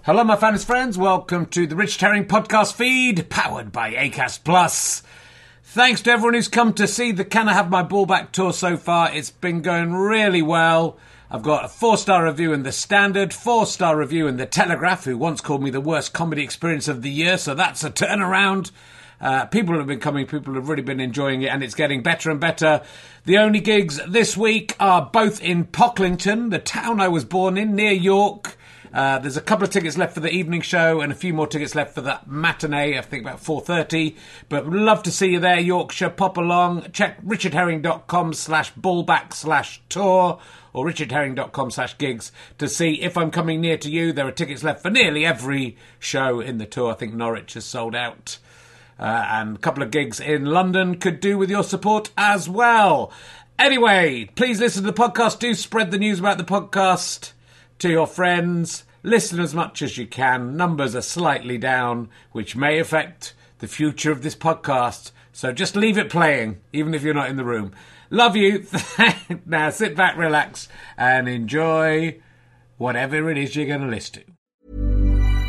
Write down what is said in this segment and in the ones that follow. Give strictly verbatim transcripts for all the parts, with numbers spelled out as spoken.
Hello, my fans friends. Welcome to the Richard Herring podcast feed, powered by Acast Plus. Thanks to everyone who's come to see the Can I Have My Ball Back tour so far. It's been going really well. I've got a four-star review in The Standard, four-star review in The Telegraph, who once called me the worst comedy experience of the year, so that's a turnaround. Uh, people have been coming, people have really been enjoying it, and it's getting better and better. The only gigs this week are both in Pocklington, the town I was born in, near York. Uh, there's a couple of tickets left for the evening show and a few more tickets left for the matinee, I think about four thirty. But would love to see you there, Yorkshire. Pop along. Check richardherring.com slash ballback slash tour or richardherring.com slash gigs to see if I'm coming near to you. There are tickets left for nearly every show in the tour. I think Norwich has sold out. Uh, and a couple of gigs in London could do with your support as well. Anyway, please listen to the podcast. Do spread the news about the podcast to your friends. Listen as much as you can. Numbers are slightly down, which may affect the future of this podcast. So just leave it playing, even if you're not in the room. Love you. Now sit back, relax, and enjoy whatever it is you're going to listen to.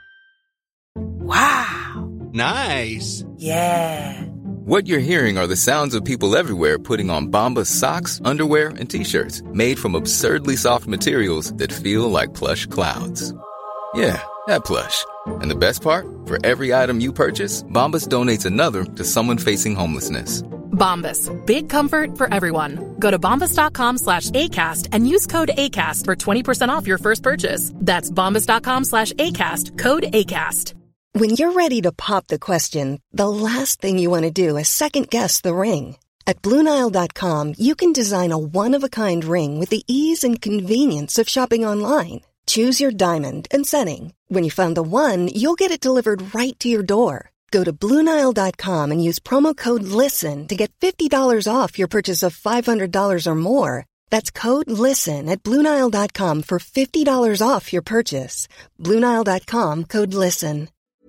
Wow. Nice. Yeah. What you're hearing are the sounds of people everywhere putting on Bombas socks, underwear, and T-shirts made from absurdly soft materials that feel like plush clouds. Yeah, that plush. And the best part? For every item you purchase, Bombas donates another to someone facing homelessness. Bombas, big comfort for everyone. Go to bombas.com slash ACAST and use code ACAST for twenty percent off your first purchase. That's bombas.com slash ACAST, code ACAST. When you're ready to pop the question, the last thing you want to do is second-guess the ring. At Blue Nile dot com, you can design a one-of-a-kind ring with the ease and convenience of shopping online. Choose your diamond and setting. When you find the one, you'll get it delivered right to your door. Go to Blue Nile dot com and use promo code LISTEN to get fifty dollars off your purchase of five hundred dollars or more. That's code LISTEN at Blue Nile dot com for fifty dollars off your purchase. Blue Nile dot com, code LISTEN.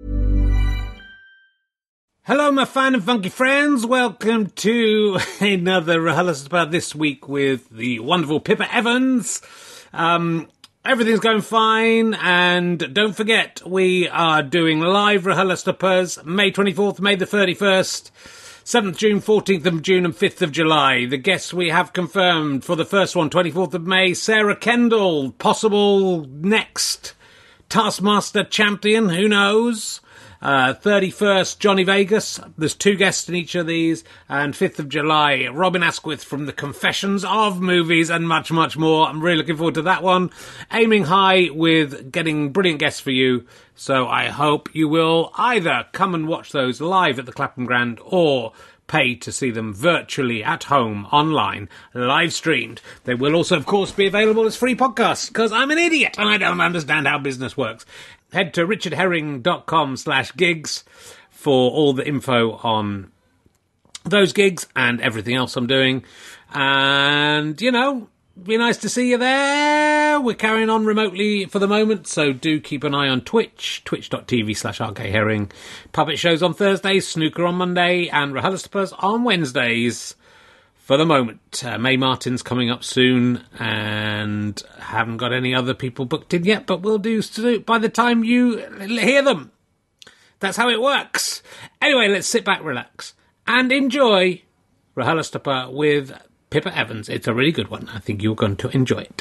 Hello, my fine and funky friends. Welcome to another RHLSTP this week with the wonderful Pippa Evans. Um, everything's going fine, and don't forget, we are doing live RHLSTPs May twenty-fourth, May the thirty-first, seventh of June, fourteenth of June, and fifth of July. The guests we have confirmed for the first one, twenty-fourth of May, Sarah Kendall, possible next Taskmaster champion, who knows? Uh, thirty-first, Johnny Vegas. There's two guests in each of these. And fifth of July, Robin Asquith from the Confessions of Movies, and much, much more. I'm really looking forward to that one. Aiming high with getting brilliant guests for you. So I hope you will either come and watch those live at the Clapham Grand or pay to see them virtually at home, online, live streamed. They will also, of course, be available as free podcasts, because I'm an idiot and I don't understand how business works. Head to richardherring.com slash gigs for all the info on those gigs and everything else I'm doing. And, you know, be nice to see you there. We're carrying on remotely for the moment, so do keep an eye on Twitch, twitch.tv slash rkherring. Puppet shows on Thursdays, snooker on Monday, and RHLSTPs on Wednesdays. For the moment, uh, May Martin's coming up soon, and haven't got any other people booked in yet, but we'll do so by the time you hear them. That's how it works. Anyway, let's sit back, relax, and enjoy RHLSTP with Pippa Evans. It's a really good one. I think you're going to enjoy it.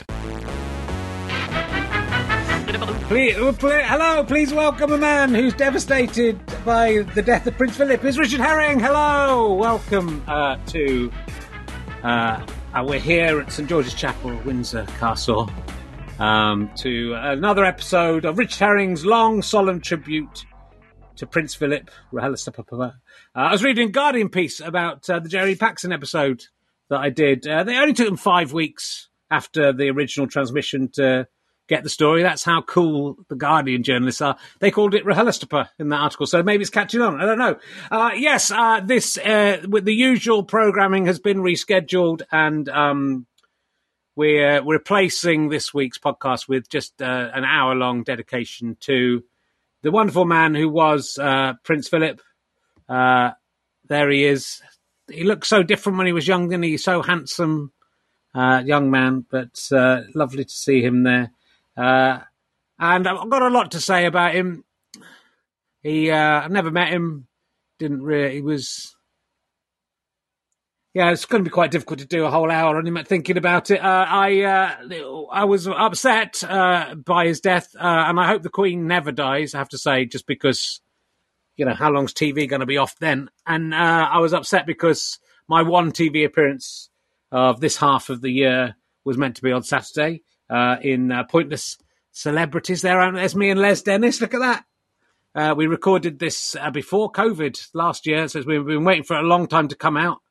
Please, hello, please welcome a man who's devastated by the death of Prince Philip. It's Richard Herring. Hello, welcome uh, to... Uh, uh, we're here at St George's Chapel, Windsor Castle, um, to another episode of Richard Herring's long, solemn tribute to Prince Philip. Uh, I was reading a Guardian piece about uh, the Jeremy Paxson episode that I did. Uh, they only took them five weeks after the original transmission to get the story. That's how cool the Guardian journalists are. They called it RHLSTP in that article, so maybe it's catching on. I don't know. Uh, yes, uh, this uh, with the usual programming has been rescheduled, and um, we're replacing this week's podcast with just uh, an hour-long dedication to the wonderful man who was uh, Prince Philip. Uh, there he is. He looked so different when he was young, and he's so handsome, uh, young man, but uh, lovely to see him there. Uh, And I've got a lot to say about him. He, uh, I've never met him. Didn't really, he was, yeah, it's going to be quite difficult to do a whole hour on him thinking about it. Uh, I, uh, I was upset, uh, by his death, uh, and I hope the Queen never dies, I have to say, just because, you know, how long's T V going to be off then? And, uh, I was upset because my one T V appearance of this half of the year was meant to be on Saturday, uh, in, uh, Pointless Celebrities. There, there's me and Les Dennis. Look at that. Uh, we recorded this uh, before COVID last year, so we've been waiting for a long time to come out,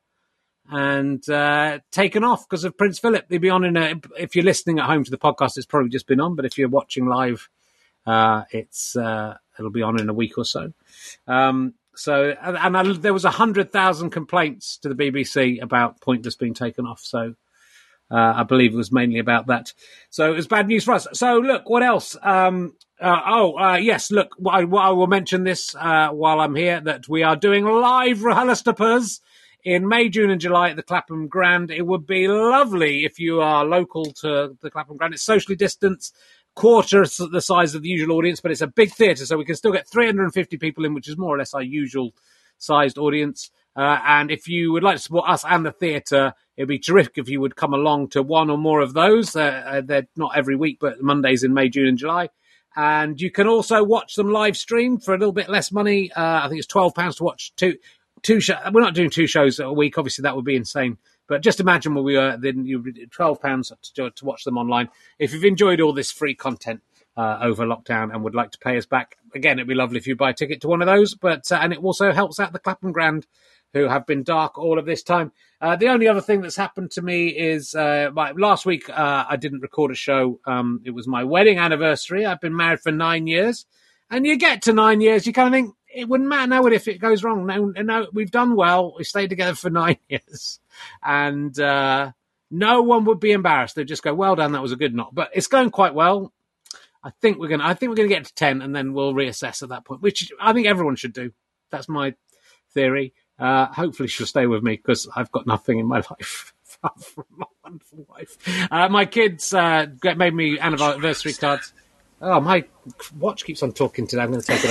and uh, taken off because of Prince Philip. They'll be on in a, if you're listening at home to the podcast, it's probably just been on, but if you're watching live, uh, it's uh, it'll be on in a week or so. Um, so, and, and I, there was a hundred thousand complaints to the B B C about Pointless being taken off. So. Uh, I believe it was mainly about that. So it was bad news for us. So look, what else? Um, uh, oh, uh, yes, look, I, I will mention this uh, while I'm here, that we are doing live RHLSTPs in May, June and July at the Clapham Grand. It would be lovely if you are local to the Clapham Grand. It's socially distanced, quarter the size of the usual audience, but it's a big theatre, so we can still get three hundred fifty people in, which is more or less our usual sized audience. Uh, and if you would like to support us and the theatre, it'd be terrific if you would come along to one or more of those. Uh, they're not every week, but Mondays in May, June and July. And you can also watch them live stream for a little bit less money. Uh, I think it's twelve pounds to watch two, two shows. We're not doing two shows a week. Obviously, that would be insane. But just imagine where we were, then you twelve pounds to, to watch them online. If you've enjoyed all this free content uh, over lockdown and would like to pay us back, again, it'd be lovely if you buy a ticket to one of those. But uh, and it also helps out the Clapham Grand, who have been dark all of this time. Uh, the only other thing that's happened to me is uh, my, last week uh, I didn't record a show. Um, it was my wedding anniversary. I've been married for nine years. And you get to nine years, you kind of think, it wouldn't matter now if it goes wrong. No, no, we've done well. We stayed together for nine years. And uh, no one would be embarrassed. They'd just go, well done, that was a good knock. But it's going quite well. I think we're going to I think we're going to get to ten, and then we'll reassess at that point, which I think everyone should do. That's my theory. Uh, hopefully she'll stay with me because I've got nothing in my life from my wonderful wife. Uh, my kids uh, made me anniversary cards. Oh, my watch keeps on talking today. I'm going to take it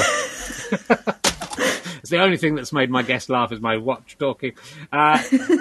off. It's the only thing that's made my guest laugh is my watch talking. Uh,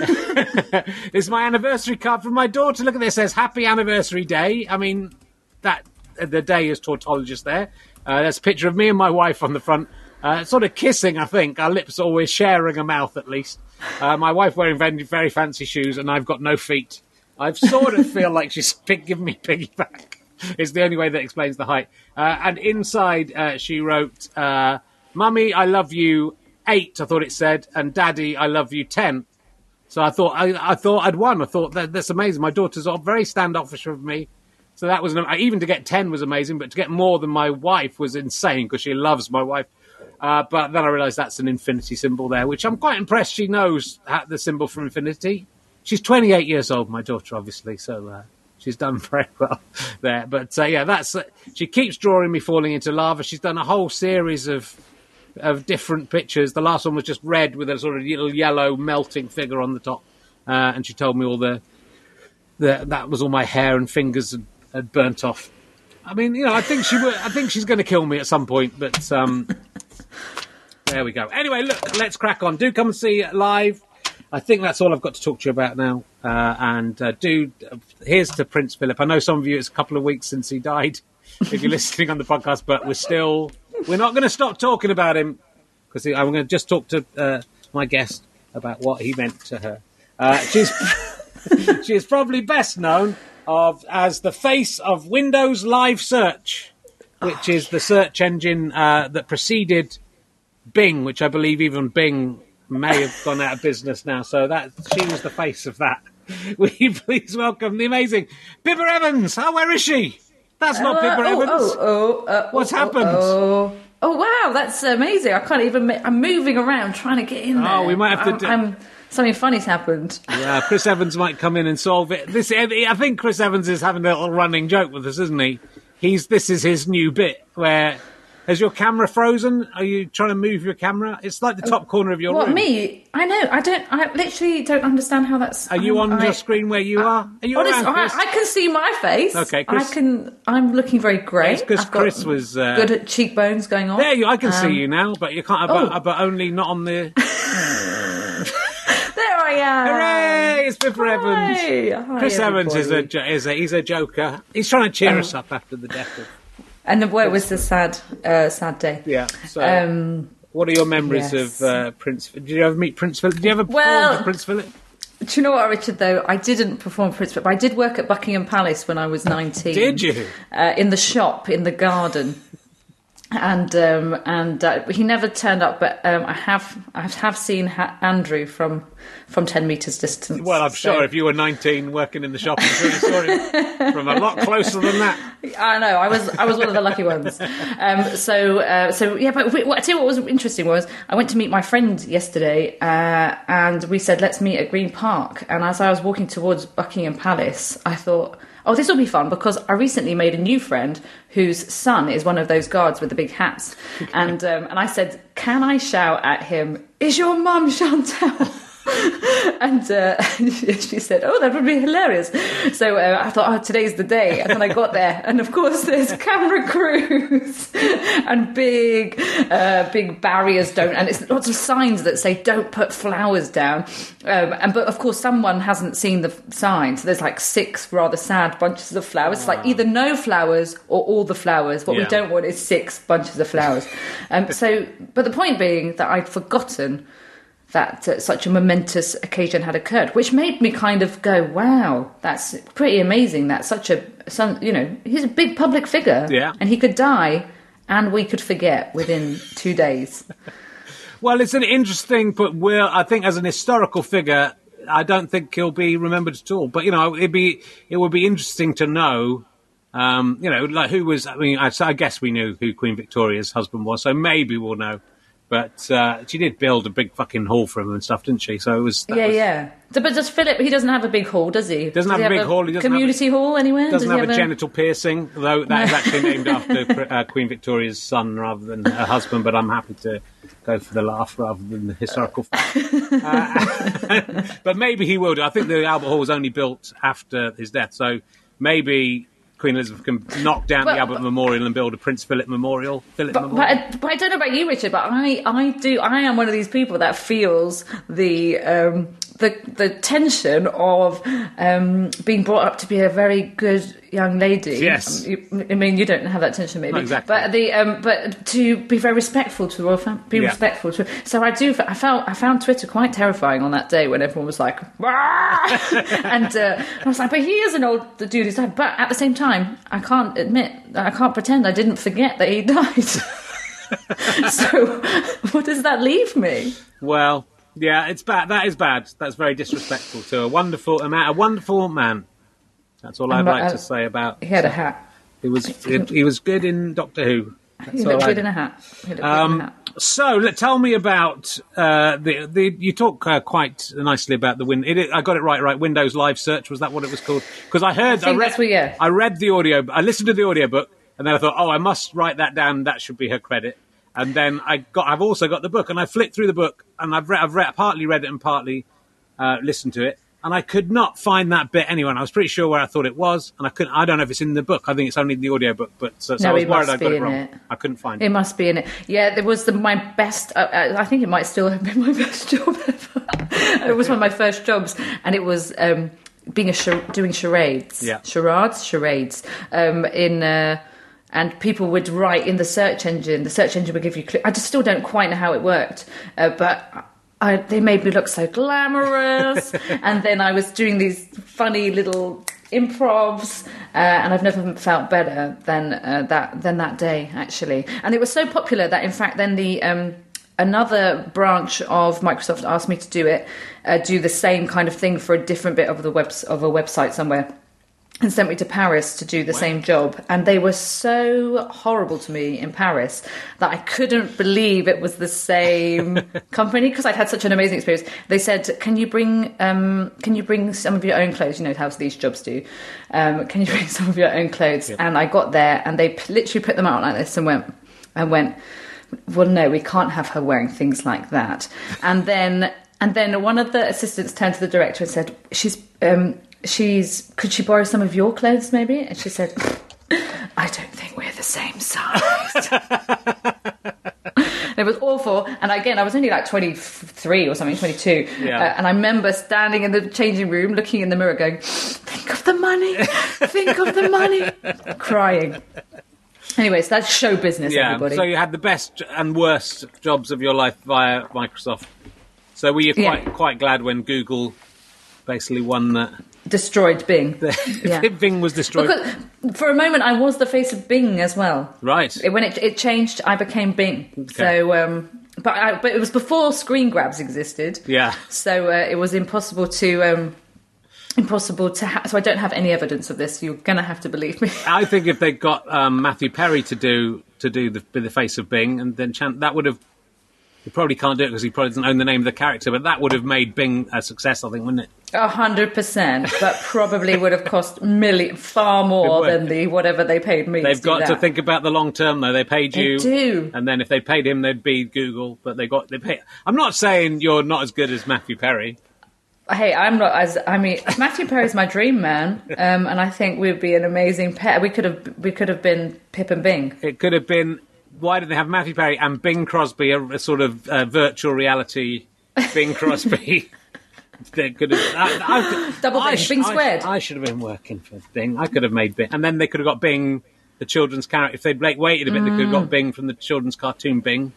it's my anniversary card from my daughter. Look at this. It says Happy Anniversary Day. I mean, that the day is tautologist there. Uh, there's a picture of me and my wife on the front. Uh, sort of kissing, I think. Our lips always sharing a mouth, at least. Uh, my wife wearing very, very fancy shoes, and I've got no feet. I sort of feel like she's giving me piggyback. It's the only way that explains the height. Uh, and inside, uh, she wrote, uh, Mummy, I love you, eight, I thought it said, and Daddy, I love you, ten. So I thought I, I thought I'd won. I thought, that, that's amazing. My daughter's very standoffish with me. So that was, an, even to get ten was amazing, but to get more than my wife was insane, because she loves my wife. Uh, but then I realised that's an infinity symbol there, which I'm quite impressed she knows the symbol for infinity. She's twenty-eight years old, my daughter, obviously, so uh, she's done very well there. But uh, yeah, that's uh, she keeps drawing me falling into lava. She's done a whole series of of different pictures. The last one was just red with a sort of little yellow melting figure on the top, uh, and she told me all the, the that was all my hair and fingers had, had burnt off. I mean, you know, I think she would, I think she's going to kill me at some point, but. Um, There we go. Anyway, look, let's crack on. Do come and see it live. I think that's all I've got to talk to you about now. Uh, and uh, do, uh, here's to Prince Philip. I know some of you, it's a couple of weeks since he died, if you're listening on the podcast, but we're still, we're not going to stop talking about him, because I'm going to just talk to uh, my guest about what he meant to her. Uh, she's, she is probably best known of as the face of Windows Live Search, which is the search engine uh, that preceded Bing, which I believe even Bing may have gone out of business now. So that she was the face of that. Will you please welcome the amazing Pippa Evans? Oh, where is she? That's not uh, Pippa oh, Evans. Oh, oh, uh, What's oh, happened? Oh, oh. oh, wow, that's amazing. I can't even... I'm moving around trying to get in there. Oh, we might have to... I'm, do... I'm, something funny's happened. Yeah, Chris Evans might come in and solve it. This, I think Chris Evans is having a little running joke with us, isn't he? He's This is his new bit where... Has your camera frozen? Are you trying to move your camera? It's like the top corner of your What, room. me? I know. I don't. I literally don't understand how that's. Are you I'm- on I- your screen where you are? Are you Honestly, around, I, Chris? I can see my face. Okay, Chris- I can. I'm looking very great. It's 'cause I've got Chris was, uh, good cheekbones going on. There you. I can see Um, you now, but you can't. oh. But, but only not on the. There I am. Hooray! It's Pippa Evans. Hi. Hi, Chris Evans is a, everybody. jo- is a he's a joker. He's trying to cheer Um, us up after the death of. And the where was the sad, uh, sad day? Yeah. So, Um, what are your memories yes. of uh, Prince? Did you ever meet Prince Philip? Did you ever perform Well- for Prince Philip? do you know what, Richard? Though I didn't perform Prince, but I did work at Buckingham Palace when I was nineteen. Did you? Uh, in the shop, in the garden. And um, and uh, he never turned up, but um, I have I have seen ha- Andrew from from ten meters distance. Well, I'm So- sure if you were nineteen working in the shop, I'm sure you saw him from a lot closer than that. I know. I was I was one of the lucky ones. Um, so uh, so yeah. But we, what, I tell you what was interesting was I went to meet my friend yesterday, uh, and we said let's meet at Green Park. And as I was walking towards Buckingham Palace, I thought, oh, this will be fun because I recently made a new friend whose son is one of those guards with the big hats, and um, and I said, can I shout at him, "Is your mum Chantal?" And uh, she said, oh, that would be hilarious. So uh, I thought, oh, today's the day. And then I got there. And of course, there's camera crews and big, uh, big barriers don't. And it's lots of signs that say, don't put flowers down. Um, and But of course, someone hasn't seen the sign. So there's like six rather sad bunches of flowers. It's like either no flowers or all the flowers. What Yeah. we don't want is six bunches of flowers. Um, so, but the point being that I'd forgotten that uh, such a momentous occasion had occurred, which made me kind of go, wow, that's pretty amazing. That such a, son, you know, he's a big public figure. Yeah. And he could die and we could forget within two days. Well, it's an interesting, but we're, I think as an historical figure, I don't think he'll be remembered at all. But, you know, it'd be, it would be interesting to know, um, you know, like who was, I mean, I, I guess we knew who Queen Victoria's husband was, so maybe we'll know. But uh, she did build a big fucking hall for him and stuff, didn't she? So it was. that Yeah, was, yeah. So, but does Philip, he doesn't have a big hall, does he? Doesn't Does have he a big hall, he doesn't have community hall anywhere? Doesn't Does he have a genital piercing, though that is actually named after uh, Queen Victoria's son rather than her husband. But I'm happy to go for the laugh rather than the historical fact. uh, but maybe he will do. I think the Albert Hall was only built after his death, so maybe Queen Elizabeth can knock down But- the Albert Memorial and build a Prince Philip Memorial. Philip But, Memorial. but, I, but I don't know about you, Richard, but I, I do. I am one of these people that feels the um, the the tension of um, being brought up to be a very good young lady. Yes. Um, you, I mean, you don't have that tension, maybe. Not exactly. But the um, but to be very respectful to the royal family, be Yeah. respectful to. So I do. I felt I found Twitter quite terrifying on that day when everyone was like, and uh, I was like, but he is an old dude who's died. But at the same time, I can't admit, I can't pretend I didn't forget that he died. So, what does that leave me? Well, yeah, it's bad. That is bad. That's very disrespectful to a wonderful a man. A wonderful man. That's all I'd I'm not- like uh, to say about. He had a hat. He was he, he was good in Doctor Who. That's He all looked I- good in a hat. He looked good in a Um, hat. so, let, tell me about uh, the the. You talk uh, quite nicely about the win. It, I got it right, right. Windows Live Search, was that what it was called? Because I heard, I think read, that's what- yeah. I read the audio. I listened to the audiobook, and then I thought, oh, I must write that down. That should be her credit. And then I got. I've also got the book, and I flicked through the book, and I've read. I've read, partly read it and partly uh, listened to it. And I could not find that bit anywhere. And I was pretty sure where I thought it was, and I couldn't. I don't know if it's in the book. I think it's only in the audiobook. But so, so No, I was it worried must I got be it in wrong. it. I couldn't find It it. must be in it. Yeah, it was the, my best. Uh, uh, I think it might still have been my best job ever. It was one of my first jobs, and it was um, being a char- doing charades, Yeah. charades, charades. Um, in uh, and people would write in the search engine. The search engine would give you. Cl- I just still don't quite know how it worked, uh, but. I, they made me look so glamorous, and then I was doing these funny little improvs, uh, and I've never felt better than uh, that than that day actually. And it was so popular that in fact then the um, another branch of Microsoft asked me to do it, uh, do the same kind of thing for a different bit of the web of a website somewhere. And sent me to Paris to do the same job. And they were so horrible to me in Paris that I couldn't believe it was the same company, because I'd had such an amazing experience. They said, can you bring um, can you bring some of your own clothes? You know how these jobs do. Um, can you bring some of your own clothes? Yeah. And I got there and they p- literally put them out like this and went, I went, well, no, we can't have her wearing things like that. And then and then one of the assistants turned to the director and said, she's um, she's could she borrow some of your clothes maybe? And she said, I don't think we're the same size. It was awful. And again, I was only like twenty-three or something, twenty-two. Yeah. Uh, and I remember standing in the changing room, looking in the mirror going, think of the money, think of the money, crying. Anyways, that's show business, Yeah, everybody. so you had the best and worst jobs of your life via Microsoft. So were you quite Yeah. quite glad when Google basically won that? Destroyed Bing. Yeah. Bing was destroyed. Because for a moment, I was the face of Bing as well. Right. It, when it, it changed, I became Bing. So, um, but I, but it was before screen grabs existed. Yeah. So uh, it was impossible to um, impossible to. Ha- so I don't have any evidence of this. You're gonna have to believe me. I think if they got um, Matthew Perry to do to do the, be the face of Bing, and then Chan- that would have. He probably can't do it because he probably doesn't own the name of the character, but that would have made Bing a success, I think, wouldn't it? A hundred percent, but probably would have cost million, far more It would. than the whatever they paid me. They've to do got to that. think about the long term, though. They paid They you, do. and then if they paid him, they'd be Google. But they got they pay. I'm not saying you're not as good as Matthew Perry. Hey, I'm not as. I mean, Matthew Perry's my dream man, um, and I think we'd be an amazing pair. We could have, we could have been Pip and Bing. It could have been. Why did they have Matthew Perry and Bing Crosby, a, a sort of uh, virtual reality Bing Crosby? They could have I, I, Double I Bing, sh- Bing I- squared. I, should have been working for Bing. I could have made Bing, and then they could have got Bing, the children's character. If they'd like, waited a bit, they could have got Bing from the children's cartoon Bing.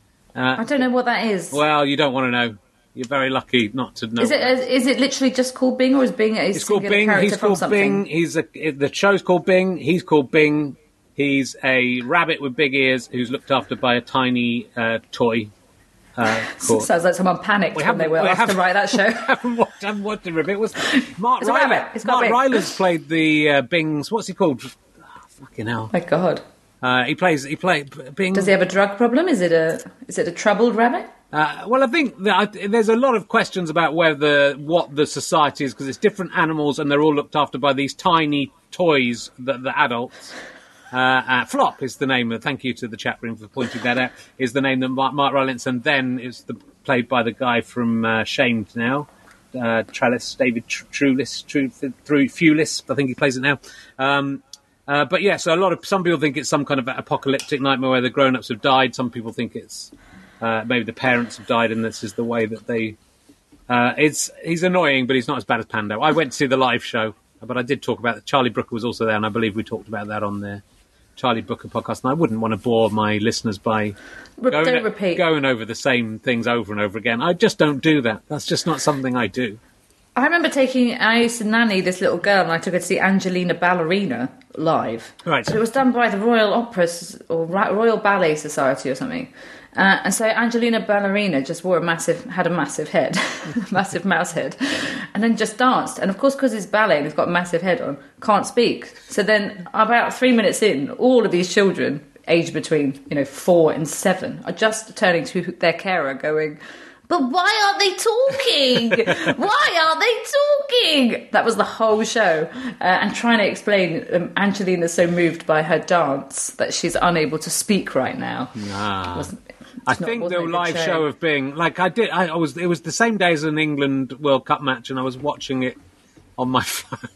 I don't know what that is. Well, you don't want to know. You're very lucky not to know. Is it what that is it literally just called Bing, or is Bing a It's called singular Bing. character He's from called something? Bing. He's a, the show's called Bing. He's called Bing. He's a rabbit with big ears who's looked after by a tiny uh, toy. Uh, called... Sounds like someone panicked when they were we asked to haven't- write that show. I haven't watched, I haven't watched it. It was Mark It's a Ryler. rabbit. It's got Mark Bing. Ryler's played the uh, Bing's. What's he called? Oh, fucking hell. My God, Uh, he plays. He played Bing. does he have a drug problem? Is it a is it a troubled rabbit? Uh, well, I think that I, there's a lot of questions about whether what the society is, because it's different animals and they're all looked after by these tiny toys that the adults. Uh, uh, Flop is the name. Thank you to the chat room for pointing that out. Is the name that Mark, Mark Rylance, and then is the played by the guy from uh, Shamed now, uh, Trellis, David Tr- Trulis, Tru- through Fulis. I think he plays it now. Um, uh, but yeah, so a lot of some people think it's some kind of apocalyptic nightmare where the grown-ups have died. Some people think it's uh, maybe the parents have died, and this is the way that they. Uh, it's he's annoying, but he's not as bad as Pando. I went to see the live show, but I did talk about it. Charlie Brooker was also there, and I believe we talked about that on the Charlie Brooker podcast. And I wouldn't want to bore my listeners by Re- going, don't repeat. going over the same things over and over again. I just don't do that. That's just not something I do. I remember taking, I used to nanny this little girl and I took her to see Angelina Ballerina live. Right. But it was done by the Royal Opera S- or Ra- Royal Ballet Society or something. Uh, and so Angelina Ballerina just wore a massive, had a massive head, massive mouse head, and then just danced. And of course, because it's ballet and it's got a massive head on, can't speak. So then about three minutes in, all of these children, aged between, you know, four and seven, are just turning to their carer going, but why aren't they talking? Why aren't they talking? That was the whole show. Uh, and trying to explain um, Angelina's so moved by her dance that she's unable to speak right now. Ah. Wasn't- I it's not- think wasn't the a good live show of Bing, like I did, I, I was. It was the same day as an England World Cup match, and I was watching it on my phone.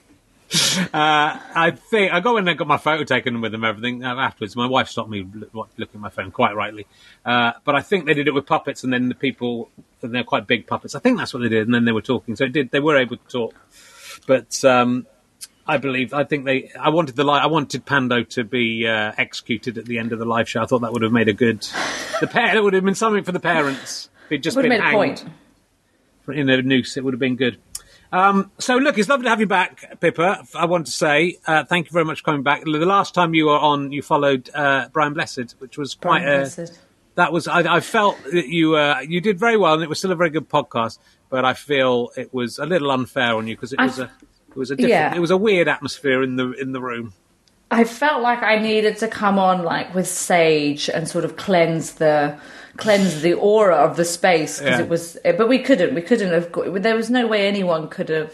uh, I think I got in and got my photo taken with them. Everything uh, afterwards. My wife stopped me lo- looking at my phone, quite rightly. Uh, but I think they did it with puppets, and then the people, and they're quite big puppets. I think that's what they did, and then they were talking. So it did. They were able to talk, but. Um, I believe. I think they. I wanted the. Li- I wanted Pando to be uh, executed at the end of the live show. I thought that would have made a good. The pair. It would have been something for the parents. If it'd just Would have been made a hanged point. in a noose, it would have been good. Um, so look, it's lovely to have you back, Pippa. I want to say uh, thank you very much for coming back. The last time you were on, you followed uh, Brian Blessed, which was quite. Brian a, Blessed. That was. I, I felt that you. Uh, you did very well, and it was still a very good podcast. But I feel it was a little unfair on you because it I- was a. It was a different, Yeah. it was a weird atmosphere in the in the room. I felt like I needed to come on like with sage and sort of cleanse the cleanse the aura of the space because Yeah. it was. But we couldn't. We couldn't have. got- There was no way anyone could have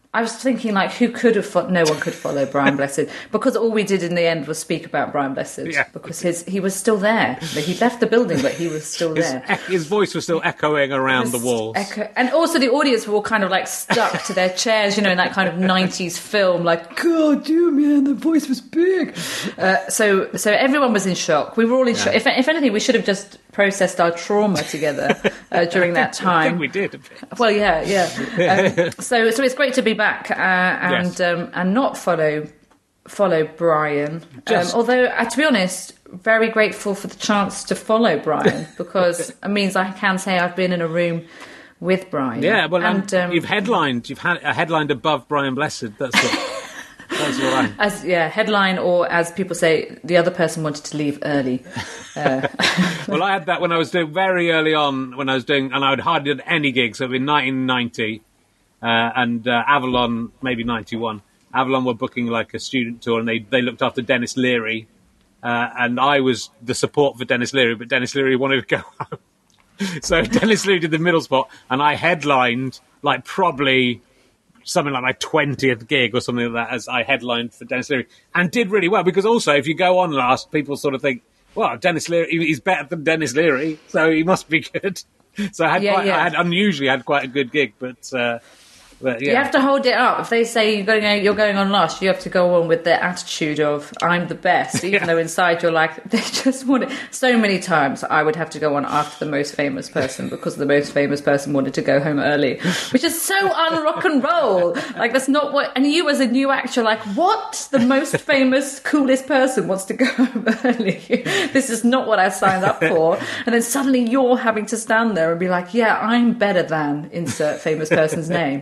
I was thinking, like, who could have... Fo- no one could follow Brian Blessed, because all we did in the end was speak about Brian Blessed, yeah. because his he was still there. He left the building, but he was still his, there. His voice was still echoing around the walls. Echo- and also the audience were all kind of, like, stuck to their chairs, you know, in that kind of nineties film, like, God damn, man, the voice was big. Uh, so so everyone was in shock. We were all in yeah. shock. If, if anything, we should have just processed our trauma together uh, during that time. I think we did a bit. Well, yeah, yeah. Um, so so it's great to be back uh, and yes. um, and not follow follow Brian. Just... Um, although, uh, to be honest, very grateful for the chance to follow Brian, because it means I can say I've been in a room with Brian. Yeah, well, and um, you've headlined. You've had a headlined above Brian Blessed. That's what. That's what I... As yeah, headline, or as people say, the other person wanted to leave early. Uh... Well, I had that when I was doing very early on, when I was doing, and I would hardly done any gigs. So in nineteen ninety, uh, and uh, Avalon, maybe ninety-one. Avalon were booking like a student tour, and they, they looked after Dennis Leary, uh, and I was the support for Dennis Leary, but Dennis Leary wanted to go home. So Dennis Leary did the middle spot, and I headlined like probably something like my twentieth gig or something like that, as I headlined for Dennis Leary, and did really well, because also if you go on last, people sort of think, well, Dennis Leary, he's better than Dennis Leary, so he must be good. So I had, yeah, quite, yeah. I had unusually had quite a good gig, but... Uh, But, yeah. You have to hold it up. If they say you're going, you're going on last, you have to go on with the attitude of I'm the best, even yeah. though inside you're like, they just want it. So many times I would have to go on after the most famous person, because the most famous person wanted to go home early, which is so un-rock and roll. Like, that's not what... And you as a new actor, like, what? The most famous, coolest person wants to go home early. This is not what I signed up for. And then suddenly you're having to stand there and be like, yeah, I'm better than insert famous person's name.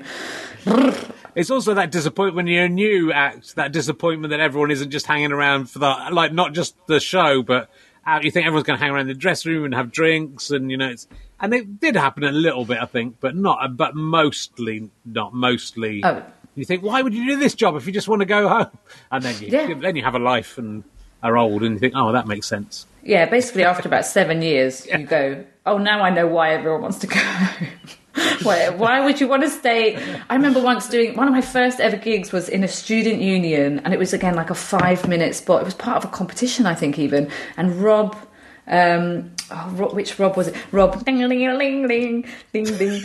It's also that disappointment when you're a new act, that disappointment that everyone isn't just hanging around for the, like, not just the show, but out, you think everyone's going to hang around the dressing room and have drinks, and, you know, it's, and it did happen a little bit, I think, but not, but mostly not, mostly. Oh. You think, why would you do this job if you just want to go home? And then you, yeah. then you have a life and are old, and you think, oh, that makes sense. Yeah, basically after about seven years, yeah. you go, oh, now I know why everyone wants to go home. Why, why would you want to stay? I remember once doing, one of my first ever gigs was in a student union, and it was, again, like a five minute spot. It was part of a competition, I think, even. And Rob, um, oh, Rob which Rob was it? Rob, ding, ding, ding, ding, ding, ding.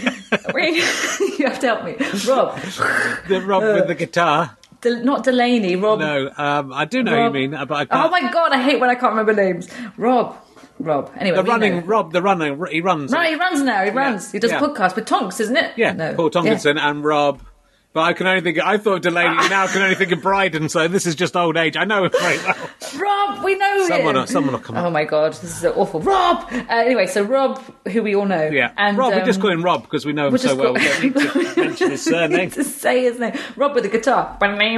You have to help me. Rob. The Rob uh, with the guitar. De- not Delaney, Rob. No, um, I do know Rob. what you mean, but I can't. Oh my God, I hate when I can't remember names. Rob. Rob. Anyway, the running know. Rob, the running, he runs. Right, he runs now. He runs. Yeah. He does yeah. a podcast with Tonks, isn't it? Yeah, no. Paul Tomkinson yeah. and Rob. But I can only think. I thought of Delaney. Now I can only think of Bryden. So this is just old age. I know him very well. Rob, we know someone him. Will, someone will come. Oh my God, this is awful. Rob. Uh, anyway, so Rob, who we all know. Yeah. And Rob. Um, we just call him Rob because we know him so well. Call... We don't need to mention his surname. to say his name. Rob with the guitar.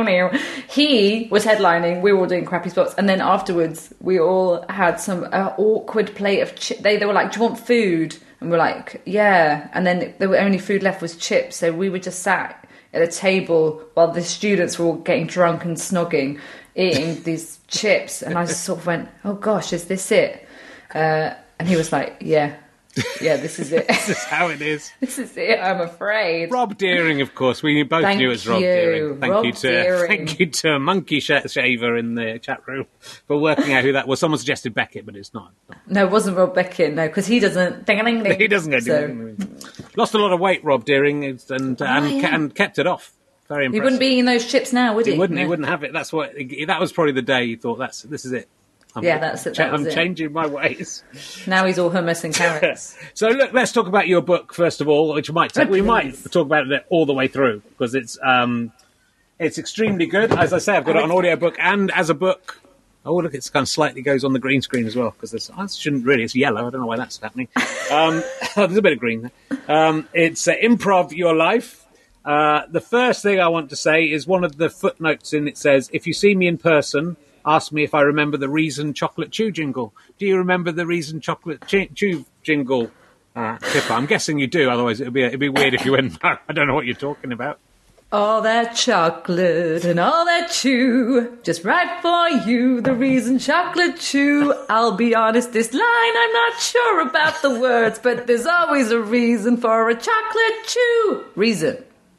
He was headlining. We were all doing crappy spots, and then afterwards, we all had some uh, awkward plate of chips. They they were like, "Do you want food?" And we're like, "Yeah." And then the only food left was chips, so we were just sat at a table while the students were all getting drunk and snogging, eating these chips, and I just sort of went, "Oh gosh, is this it?" Uh, and he was like, "Yeah, yeah, this is it. This is how it is. This is it. I'm afraid." Rob Deering, of course. We both thank knew it was Rob you. Deering. Thank Rob you to Deering. thank you to Monkey Shaver in the chat room for working out who that was. Someone suggested Beckett, but it's not. not. No, it wasn't Rob Beckett. No, because he doesn't. Ding, ding, ding. He doesn't go. So. Ding, ding, ding. Lost a lot of weight, Rob Deering, and and, oh, and, yeah. and kept it off. Very impressive. He wouldn't be eating those chips now, would he? He wouldn't. No. He wouldn't have it. That's what. That was probably the day he thought. That's this is it. I'm, yeah, that's it. That I'm was it. changing my ways. Now he's all hummus and carrots. So look, let's talk about your book first of all, which might take, oh, we might talk about it all the way through because it's um, it's extremely good. As I say, I've got it on audiobook and as a book. Oh, look, it's kind of slightly goes on the green screen as well because this oh, shouldn't really. It's yellow. I don't know why that's happening. Um, oh, there's a bit of green there. Um, it's uh, Improv Your Life. Uh, the first thing I want to say is one of the footnotes in it says, if you see me in person, ask me if I remember the Reason Chocolate Chew jingle. Do you remember the Reason Chocolate Chew, chew jingle, uh, Pippa? I'm guessing you do, otherwise it'd be, it'd be weird if you went, I don't know what you're talking about. All that chocolate and all that chew, just right for you, the Reason Chocolate Chew. I'll be honest, this line, I'm not sure about the words, but there's always a reason for a chocolate chew. Reason.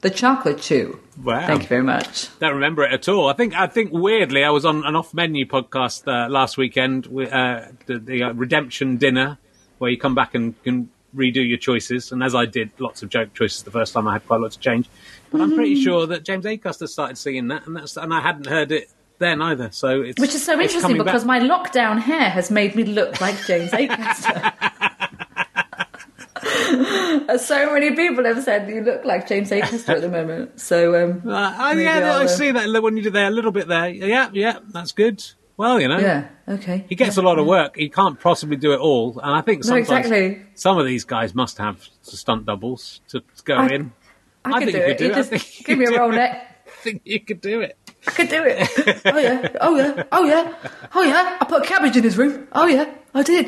The Chocolate Chew. Wow. Thank you very much. Don't remember it at all. I think, I think weirdly, I was on an off-menu podcast uh, last weekend, with uh, the, the uh, Redemption Dinner, where you come back and can redo your choices. And as I did, lots of joke choices the first time, I had quite a lot to change. But I'm pretty sure that James Acaster started singing that, and that's and I hadn't heard it then either. So it's Which is so it's interesting because back. my lockdown hair has made me look like James Acaster. So many people have said you look like James Acaster at the moment. So um, Uh, oh, yeah, I'll, I uh, see that when you did there, a little bit there. Yeah, yeah, that's good. Well, you know, yeah, okay. he gets a lot of work. He can't possibly do it all, and I think No, sometimes exactly. some of these guys must have stunt doubles to go I- in. I, could think do you it. could do You it. I just think you give me could a do roll it. neck. I think you could do it. I could do it. Oh yeah. Oh yeah. Oh yeah. Oh yeah. I put a cabbage in his room. Oh yeah. I did.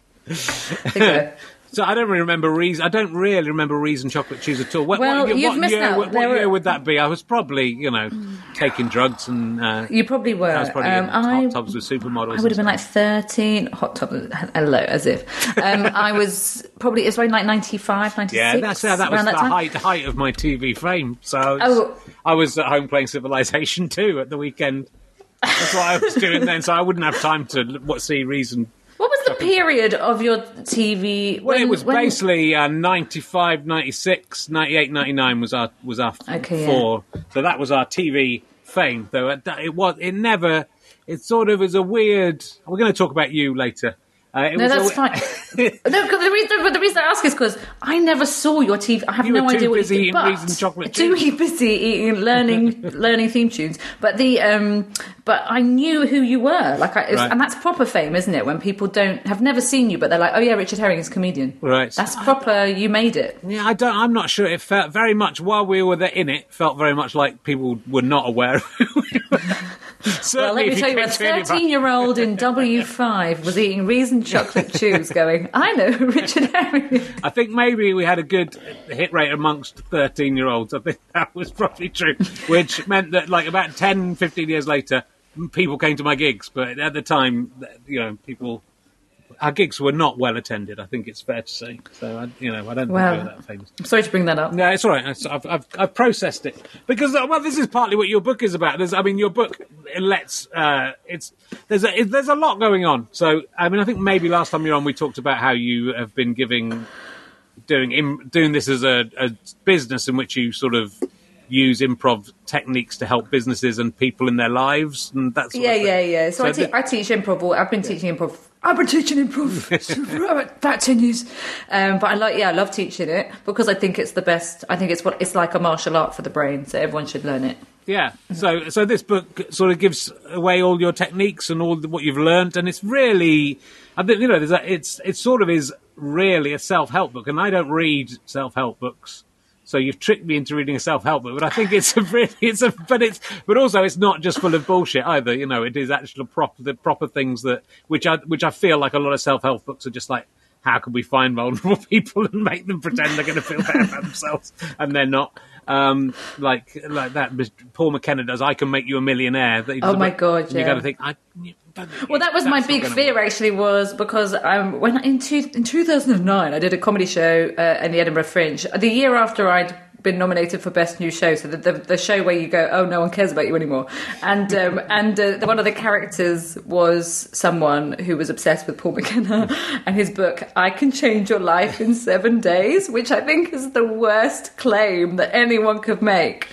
Okay. So I don't really remember reason. I don't really remember Reason Chocolate Chews at all. What, Well, what, you've what missed year, out. What, There what year were- would that be? I was probably, you know, taking drugs and uh, You probably were. I was probably Um, in I, hot tubs with supermodels. I would have been like thirteen. Hot tub. Hello, as if. Um, I was probably. It was around like ninety-five, ninety-six. Yeah, that's uh, that was around the that time. height height of my T V fame. So I was, Oh. I was at home playing Civilization two at the weekend. That's what I was doing then. So I wouldn't have time to l- what see Reason. What was the period of your T V? Well, when, it was when- basically uh, ninety-five, ninety-six, ninety-eight, ninety-nine was our was our Okay, four. So that was our T V fame. Though it, it was, it never. It sort of is a weird. We're going to talk about you later. Uh, it No, was that's a, fine. No, 'cause the reason, but the reason I ask is because I never saw your T V. I have You no were too idea what busy you did. eating But Reason chocolate too chews. busy eating, learning, learning theme tunes. But the, um, but I knew who you were. Like, I, it's, Right. and that's proper fame, isn't it? When people don't have never seen you, but they're like, "Oh yeah, Richard Herring is a comedian." Right. That's proper. You made it. Yeah, I don't. I'm not sure. It felt very much while we were there in it. Felt very much like people were not aware of who we were. Well, Certainly, let me if tell you, a came to anybody- thirteen-year-old in W five was eating Reason chocolate chews, going, "I know who Richard Herring is." I think maybe we had a good hit rate amongst thirteen-year-olds. I think that was probably true, which meant that like about ten, fifteen years later, people came to my gigs. But at the time, you know, people, our gigs were not well attended. I think it's fair to say. So, I, you know, I don't Wow. think we were that famous. I'm sorry to bring that up. No, it's all right. It's- I've, I've, I've processed it because, uh, well, this is partly what your book is about. There's, I mean, your book it lets uh, it's there's a it, there's a lot going on. So, I mean, I think maybe last time you were on, we talked about how you have been giving doing im, doing this as a, a business in which you sort of use improv techniques to help businesses and people in their lives and that sort Yeah, of thing. yeah, yeah. So, I, te- the- I teach improv. Or I've been teaching improv. I've been teaching improv for about ten years. Um, but I like, yeah, I love teaching it because I think it's the best. I think it's what it's like a martial art for the brain. So everyone should learn it. Yeah, so so this book sort of gives away all your techniques and all the, what you've learned, and it's really, I think you know, there's a, it's it sort of is really a self-help book, and I don't read self-help books, so you've tricked me into reading a self-help book, but I think it's a really, it's a, but it's, but also it's not just full of bullshit either, you know, it is actually proper the proper things that which I which I feel like a lot of self-help books are just like, how can we find vulnerable people and make them pretend they're going to feel better about themselves, and they're not. Um, like like that Paul McKenna does. I can make you a millionaire. That he does Oh my about- God, and You yeah. got to think. I, you don't think Well, it- that was my that's not big gonna fear work. actually, was because um, when in, two, in two thousand nine I did a comedy show uh, in the Edinburgh Fringe. The year after I'd been nominated for Best New Show, so the, the, the show where you go, oh, no one cares about you anymore. And um, and uh, one of the characters was someone who was obsessed with Paul McKenna and his book, I Can Change Your Life in Seven Days, which I think is the worst claim that anyone could make.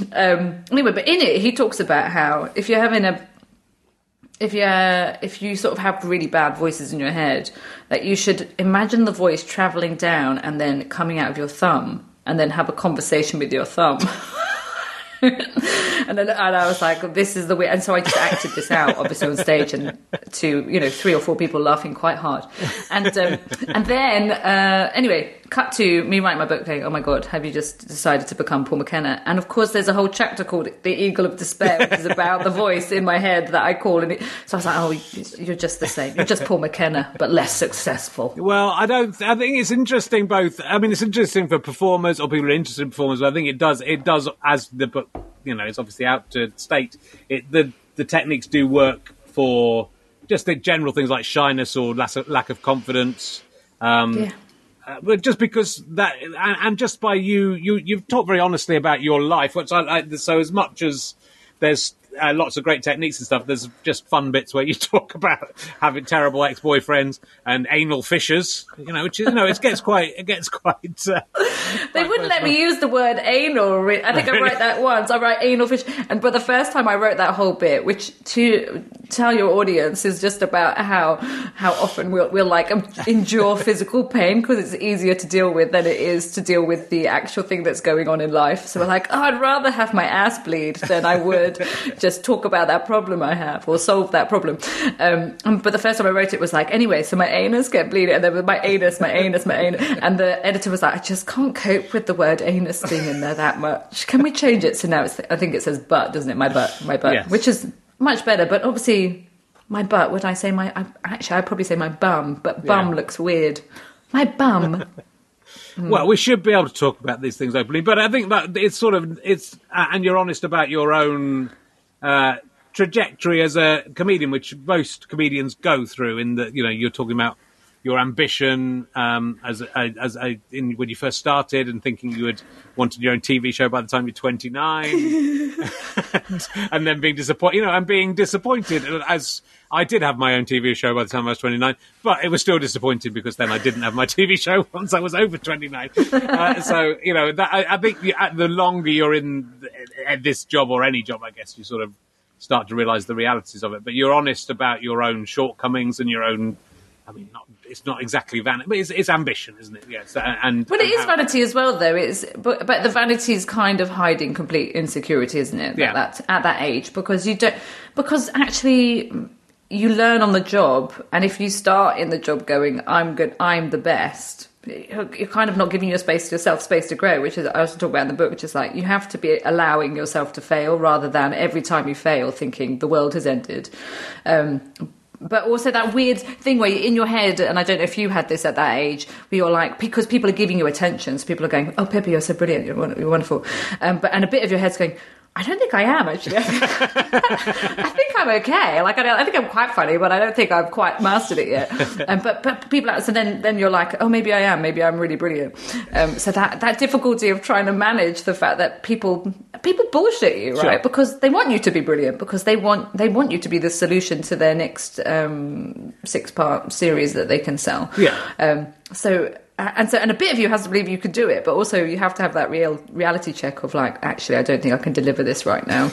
Um, anyway, but in it, he talks about how if you're having a If you if you sort of have really bad voices in your head, that you should imagine the voice travelling down and then coming out of your thumb, and then have a conversation with your thumb. and then and I was like, this is the way. And so I just acted this out, obviously on stage, and to you know three or four people laughing quite hard. And um, and then uh, anyway, cut to me writing my book, going, oh my God, have you just decided to become Paul McKenna? And of course, there's a whole chapter called The Eagle of Despair, which is about the voice in my head that I call. And it, so I was like, oh, you're just the same. You're just Paul McKenna, but less successful. Well, I don't. I think it's interesting. Both. I mean, it's interesting for performers or people who are interested in performers. But I think it does. It does as the book. You know, it's obviously out to state. It the the techniques do work for just the general things like shyness or lack of, lack of confidence. Um, Yeah. uh, but just because that, and, and just by you, you, you've talked very honestly about your life. Which I, I, so as much as there's uh, lots of great techniques and stuff, there's just fun bits where you talk about having terrible ex-boyfriends and anal fissures. You know, which is, you know, it gets quite, it gets quite. Uh, they quite wouldn't let me use the word anal. I think I wrote that once. I wrote anal fish, and but the first time I wrote that whole bit, which to tell your audience is just about how how often we'll, we'll like endure physical pain because it's easier to deal with than it is to deal with the actual thing that's going on in life. So we're like, oh, I'd rather have my ass bleed than I would just talk about that problem I have or solve that problem. Um, but the first time I wrote it was like, anyway, so my anus kept bleeding, and then with my anus, my anus, my anus, and the editor was like, I just can't cope with the word anus being in there that much. Can we change it? So now it's, I think it says butt, doesn't it? My butt, my butt, yes. Which is much better. But obviously, my butt. Would I say my? I, actually, I'd probably say my bum. But bum yeah. looks weird. My bum. Mm. Well, we should be able to talk about these things openly, but I think that it's sort of it's, uh, and you're honest about your own uh, trajectory as a comedian, which most comedians go through. In that, you know, you're talking about your ambition um, as a, as a, in, when you first started, and thinking you had wanted your own T V show by the time you're twenty-nine, and, and then being disappointed, you know, and being disappointed. As I did have my own T V show by the time I was twenty-nine, but it was still disappointing because then I didn't have my T V show once I was over twenty-nine. Uh, so, you know, that, I, I think you, the longer you're in this job, or any job, I guess, you sort of start to realise the realities of it. But you're honest about your own shortcomings and your own, I mean, not, it's not exactly vanity, but it's, it's ambition, isn't it? Yes, and well, it and is how, vanity as well, though. It's but but the vanity is kind of hiding complete insecurity, isn't it? Yeah. At that at that age, because you don't because actually you learn on the job, and if you start in the job going, I'm good, I'm the best, you're kind of not giving your space to yourself space to grow, which is I also talk about in the book, which is like you have to be allowing yourself to fail rather than every time you fail thinking the world has ended. Um, But also that weird thing where you're in your head, and I don't know if you had this at that age, where you're like, because people are giving you attention, so people are going, oh, Pippa, you're so brilliant, you're wonderful. Um, but and a bit of your head's going, I don't think I am, actually. I think I'm okay. Like, I, don't, I think I'm quite funny, but I don't think I've quite mastered it yet. Um, but but people, so then then you're like, oh, maybe I am. Maybe I'm really brilliant. Um, so that that difficulty of trying to manage the fact that people people bullshit you, right? Sure. Because they want you to be brilliant. Because they want they want you to be the solution to their next um, six part series that they can sell. Yeah. Um, so. And so, and a bit of you has to believe you could do it, but also you have to have that real reality check of like, actually, I don't think I can deliver this right now.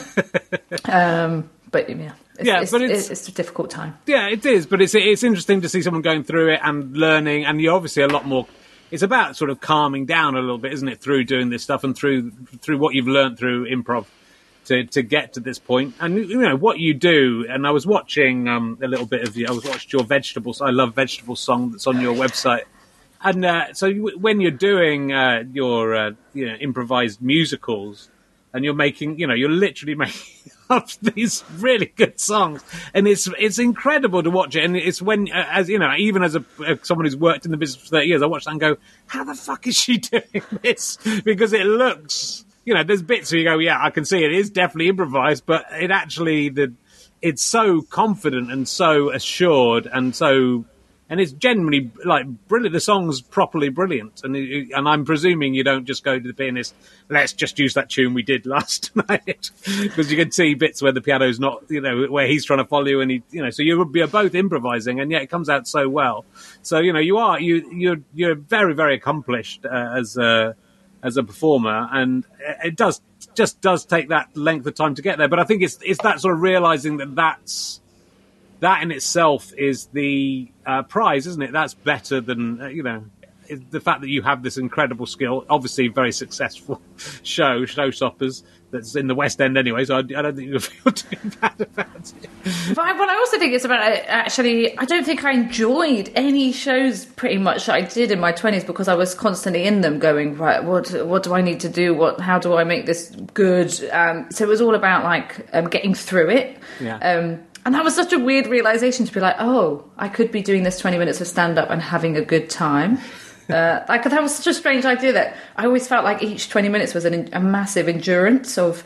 um, but yeah, it's, yeah, it's, but it's, it's a difficult time. Yeah, it is. But it's it's interesting to see someone going through it and learning, and you're obviously a lot more. It's about sort of calming down a little bit, isn't it, through doing this stuff and through through what you've learned through improv to to get to this point. And you know what you do. And I was watching um, a little bit of you. I was watching your vegetables. I love vegetable song that's on your website. And uh, so when you're doing uh, your uh, you know, improvised musicals, and you're making, you know, you're literally making up these really good songs, and it's it's incredible to watch it. And it's when, uh, as you know, even as a uh, someone who's worked in the business for thirty years, I watch that and go, how the fuck is she doing this? Because it looks, you know, there's bits where you go, yeah, I can see it is definitely improvised, but it actually the it's so confident and so assured and so. And it's genuinely, like, brilliant. The song's properly brilliant. And and I'm presuming you don't just go to the pianist, let's just use that tune we did last night. Because you can see bits where the piano's not, you know, where he's trying to follow you. And, he, you know, so you're, you're both improvising, and yet it comes out so well. So, you know, you are, you, you're, you're very, very accomplished uh, as a, as a performer. And it does, just does take that length of time to get there. But I think it's, it's that sort of realizing that that's, that in itself is the uh, prize, isn't it? That's better than, uh, you know, the fact that you have this incredible skill, obviously very successful show, Showstoppers, that's in the West End anyway, so I, I don't think you'll feel too bad about it. But I, what I also think is about, actually, I don't think I enjoyed any shows pretty much that I did in my twenties because I was constantly in them going, right, what what do I need to do? What How do I make this good? Um, so it was all about, like, um, getting through it. Yeah. Um, And that was such a weird realisation to be like, oh, I could be doing this twenty minutes of stand-up and having a good time. uh, like that was such a strange idea that I always felt like each twenty minutes was an, a massive endurance of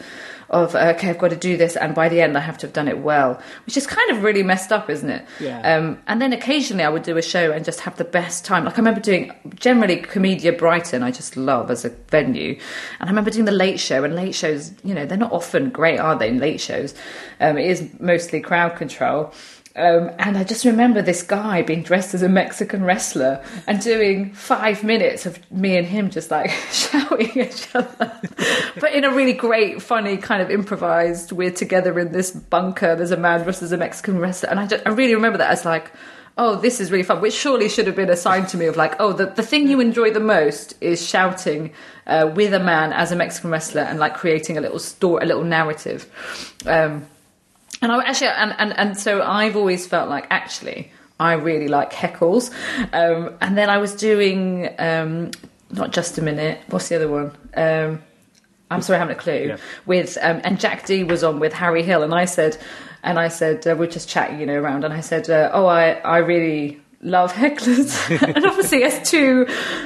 of okay, I've got to do this, and by the end I have to have done it well, which is kind of really messed up, isn't it? Yeah. Um, and then occasionally I would do a show and just have the best time. Like I remember doing generally Comedia Brighton, I just love as a venue, and I remember doing the Late Show. And late shows, you know, they're not often great, are they? Late shows, um, it is mostly crowd control. Um, and I just remember this guy being dressed as a Mexican wrestler and doing five minutes of me and him just like shouting at each other, but in a really great, funny kind of improvised. We're together in this bunker. There's a man dressed as a Mexican wrestler, and I, just, I really remember that as like, oh, this is really fun. Which surely should have been a sign to me of like, oh, the the thing you enjoy the most is shouting uh, with a man as a Mexican wrestler and like creating a little story, a little narrative. Um, And I actually, and, and, and so I've always felt like, actually, I really like heckles. Um, and then I was doing, um, not Just a Minute, what's the other one? Um, I'm sorry, I haven't a clue. Yeah. With, um, and Jack D was on with Harry Hill, and I said, and I said, uh, we're just chatting, you know, around, and I said, uh, oh, I, I really love hecklers. And obviously, as two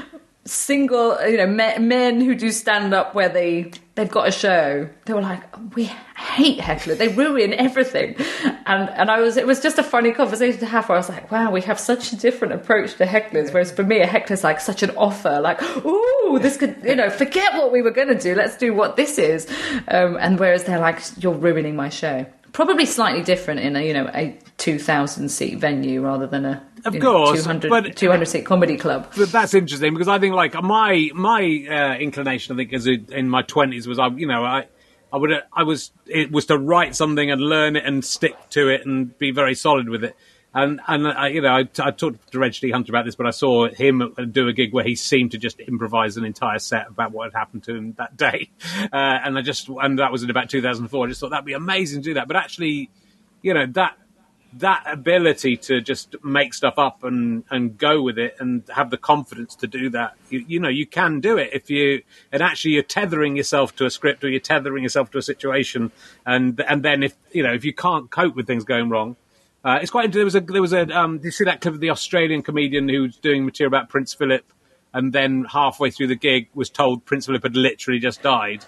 single, you know, men, men who do stand up where they they've got a show, they were like, we hate hecklers, they ruin everything. And and I was it was just a funny conversation to have where I was like, wow, we have such a different approach to hecklers, whereas for me a heckler's like such an offer, like, ooh, this could, you know, forget what we were going to do, let's do what this is. Um, and whereas they're like, you're ruining my show. Probably slightly different in a, you know, a two thousand seat venue rather than a Of you know, course, two hundred, but- two hundred seat comedy club. But that's interesting because I think like my my uh, inclination, I think, as a, in my twenties was I, you know, I I would I was it was to write something and learn it and stick to it and be very solid with it. And and I, you know, I, I talked to Reg D. Hunter about this, but I saw him do a gig where he seemed to just improvise an entire set about what had happened to him that day, uh, and I just and that was in about two thousand four. I just thought that'd be amazing to do that, but actually, you know, that. that ability to just make stuff up and, and go with it and have the confidence to do that, you, you know, you can do it if you, and actually you're tethering yourself to a script or you're tethering yourself to a situation. And, and then if, you know, if you can't cope with things going wrong, uh, it's quite, there was a, there was a, um, do you see that clip of the Australian comedian who was doing material about Prince Philip and then halfway through the gig was told Prince Philip had literally just died?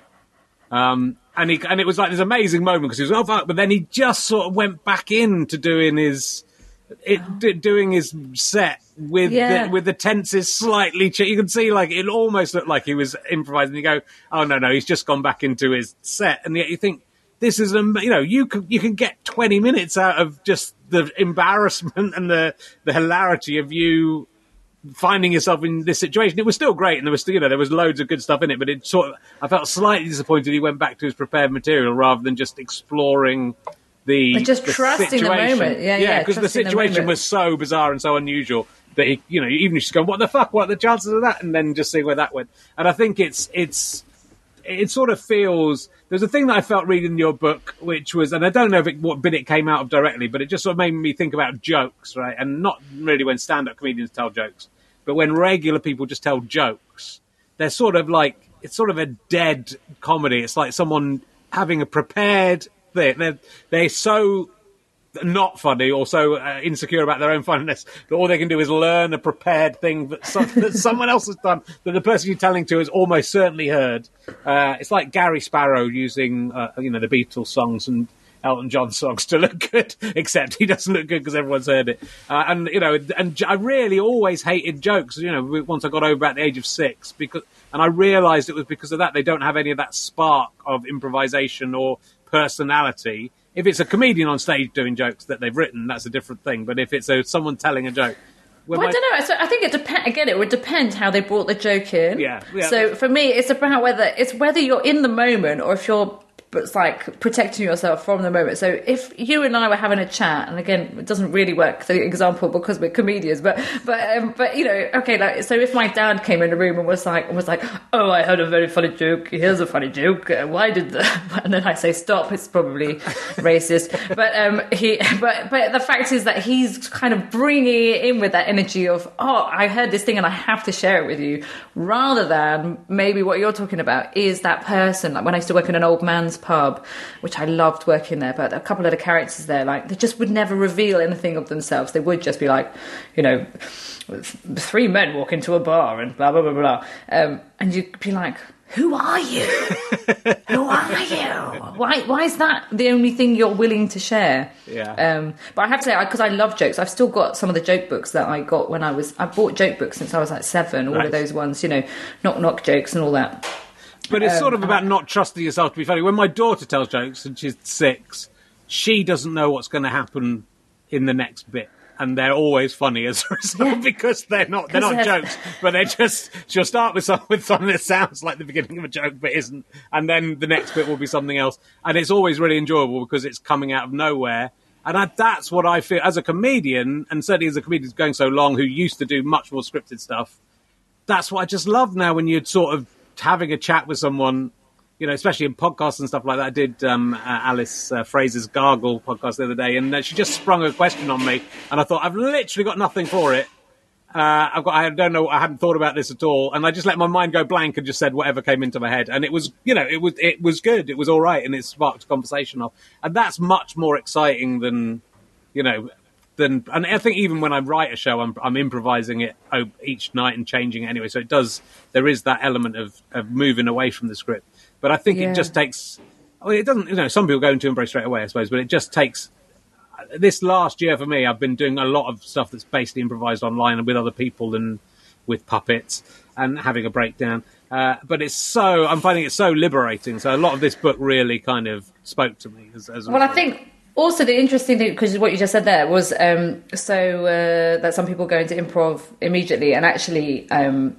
Um, and he, and it was like this amazing moment because he was, oh, fuck, but then he just sort of went back into doing his, it, d- doing his set with, Yeah. the, with the tenses slightly, ch- you can see like, it almost looked like he was improvising. You go, oh no, no, he's just gone back into his set. And yet you think, this is, um, you know, you can, you can get twenty minutes out of just the embarrassment and the, the hilarity of you finding yourself in this situation. It was still great, and there was still, you know, there was loads of good stuff in it, but it sort of, I felt slightly disappointed he went back to his prepared material rather than just exploring the, But just the trusting the situation. moment. Yeah, yeah, because the trusting the situation moment. was so bizarre and so unusual that he, you know, even if she's going, what the fuck, what are the chances of that? And then just seeing where that went. And I think it's, it's, it sort of feels, there's a thing that I felt reading your book, which was, and I don't know if it, what bit it came out of directly, but it just sort of made me think about jokes, right? And not really when stand-up comedians tell jokes, but when regular people just tell jokes, they're sort of like, it's sort of a dead comedy. It's like someone having a prepared thing. They're, they're so not funny or so uh, insecure about their own funniness that all they can do is learn a prepared thing that, some, that someone else has done, that the person you're telling to has almost certainly heard. Uh, it's like Gary Sparrow using, uh, you know, the Beatles songs and Elton John songs to look good, except he doesn't look good because everyone's heard it. Uh, and, you know, and I really always hated jokes, you know, once I got over about the age of six, because, and I realised it was because of that. They don't have any of that spark of improvisation or personality. If it's a comedian on stage doing jokes that they've written, that's a different thing. But if it's a, someone telling a joke, Well, my, I don't know. So I think it depends. Again, it would depend how they brought the joke in. Yeah, yeah. So for me, it's about whether it's whether you're in the moment or if you're it's like protecting yourself from the moment. So if you and I were having a chat, and again, it doesn't really work the example because we're comedians, but but um, but you know, okay, like so if my dad came in the room and was like was like, oh, I heard a very funny joke. Here's a funny joke. Uh, why did the? And then I say stop. It's probably racist. But um, he but but the fact is that he's kind of bringing it in with that energy of, oh, I heard this thing and I have to share it with you, rather than maybe what you're talking about is that person. Like when I used to work in an old man's pub, which I loved working there. But a couple of the characters there, like, they just would never reveal anything of themselves. They would just be like, you know, three men walk into a bar and blah, blah, blah, blah. Um, and you'd be like, who are you? Who are you? Why Why is that the only thing you're willing to share? Yeah. Um, but I have to say, because I, I love jokes, I've still got some of the joke books that I got when I was... I bought joke books since I was like seven, all Nice. of those ones, you know, knock-knock jokes and all that. But it's Um, sort of about not trusting yourself to be funny. When my daughter tells jokes, and she's six, she doesn't know what's going to happen in the next bit. And they're always funny as a result Yeah. because they're not they're not Because they're- jokes, but they're just she'll start with some, with something that sounds like the beginning of a joke but isn't, and then the next bit will be something else, and it's always really enjoyable because it's coming out of nowhere. And I, that's what I feel as a comedian, and certainly as a comedian who's going so long, who used to do much more scripted stuff. That's what I just love now when you're sort of having a chat with someone. You know, especially in podcasts and stuff like that. I did um, uh, Alice uh, Fraser's Gargle podcast the other day, and uh, she just sprung a question on me, and I thought, I've literally got nothing for it. Uh, I've got, I don't know, I hadn't thought about this at all, and I just let my mind go blank and just said whatever came into my head, and it was, you know, it was, it was good, it was all right, and it sparked a conversation off, and that's much more exciting than, you know, than, and I think even when I write a show, I'm, I'm improvising it each night and changing it anyway, so it does, there is that element of, of moving away from the script. But I think Yeah. it just takes... I mean, it doesn't... You know, some people go into embrace straight away, I suppose, but it just takes... This last year for me, I've been doing a lot of stuff that's basically improvised online and with other people and with puppets and having a breakdown. Uh, but it's so... I'm finding it so liberating. So a lot of this book really kind of spoke to me. As, as a Well, I result. think also the interesting thing, because what you just said there was um, so uh, that some people go into improv immediately, and actually... Um,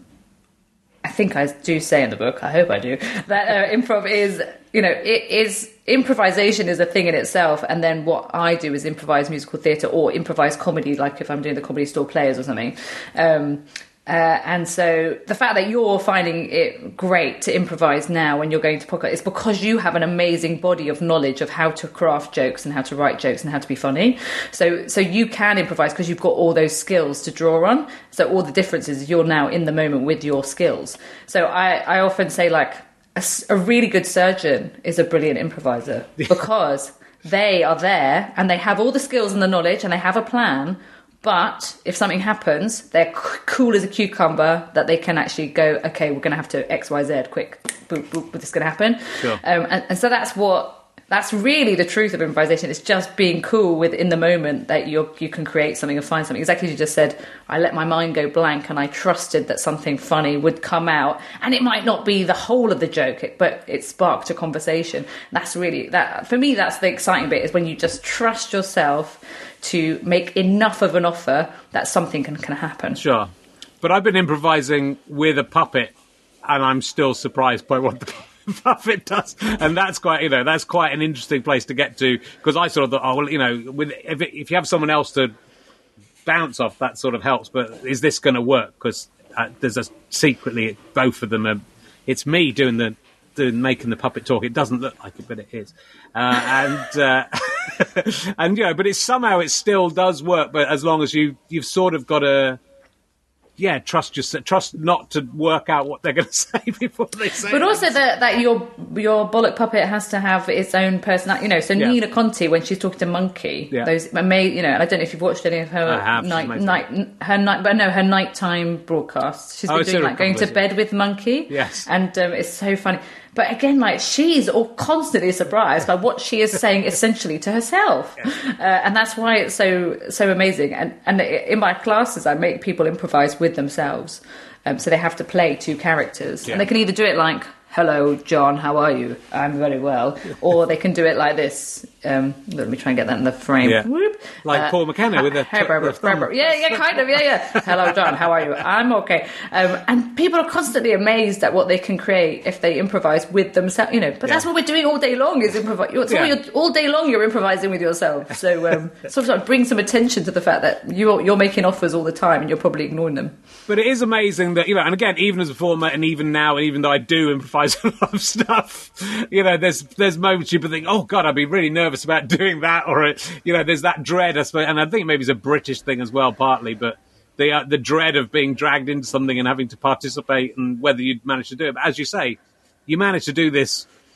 I think I do say in the book, I hope I do, that uh, improv is, you know, it is, improvisation is a thing in itself, and then what I do is improvise musical theatre or improvise comedy, like if I'm doing the Comedy Store Players or something. Um, uh, and so the fact that you're finding it great to improvise now when you're going to podcast is because you have an amazing body of knowledge of how to craft jokes and how to write jokes and how to be funny. So so you can improvise because you've got all those skills to draw on. So all the difference is you're now in the moment with your skills. So I, I often say, like, a, s- a really good surgeon is a brilliant improviser because they are there and they have all the skills and the knowledge and they have a plan. But if something happens, they're c- cool as a cucumber that they can actually go, okay, we're going to have to X, Y, Z, quick, boop, boop, this is going to happen. Sure. Um, and, and so that's what, that's really the truth of improvisation. It's just being cool with in the moment that you you can create something and find something. Exactly as you just said, I let my mind go blank and I trusted that something funny would come out. And it might not be the whole of the joke, but it sparked a conversation. That's really, that for me, that's the exciting bit, is when you just trust yourself to make enough of an offer that something can, can happen. Sure. But I've been improvising with a puppet, and I'm still surprised by what the puppet does. And that's quite, you know, that's quite an interesting place to get to, because I sort of thought, oh, well, you know, with, if, it, if you have someone else to bounce off, that sort of helps. But is this going to work? Because uh, there's a secretly, both of them are, it's me doing the, doing, making the puppet talk. It doesn't look like it, but it is. Uh, and, uh, and, you know, but it's somehow it still does work, but as long as you, you've sort of got to, yeah, trust yourself, trust not to work out what they're going to say before they say But it. also that, that your your bollock puppet has to have its own personality. You know, so Yeah. Nina Conti, when she's talking to Monkey, Yeah. those ama- you know, I don't know if you've watched any of her I have, she's night amazing. night her night, but no, her nighttime broadcasts. She's Oh, been it's doing a like going to couple, bed with Monkey. Yes. And um, it's so funny. But again, like, she's all constantly surprised by what she is saying essentially to herself. Uh, and that's why it's so so amazing. And and in my classes, I make people improvise with themselves. Um, so they have to play two characters. Yeah. And they can either do it like, hello, John, how are you? I'm very well. Or they can do it like this. Um, let me try and get that in the frame. Yeah. Whoop. Like Paul McKenna with a hey, t- Barbara, the thumb. Barbara. Yeah, yeah, kind of, yeah, yeah. Hello, John, how are you? I'm okay. Um, and people are constantly amazed at what they can create if they improvise with themselves, you know. But that's Yeah. what we're doing all day long, is improvise. All, Yeah. you're, all day long you're improvising with yourself. So um, sometimes bring some attention to the fact that you're, you're making offers all the time and you're probably ignoring them. But it is amazing that, you know, and again, even as a performer, and even now, and even though I do improvise a lot of stuff, you know, there's there's moments you think, oh God, I'd be really nervous about doing that, or you know, there's that dread, I suppose, and I think maybe it's a British thing as well, partly, but the uh, the dread of being dragged into something and having to participate, and whether you'd manage to do it. But as you say, you manage to do this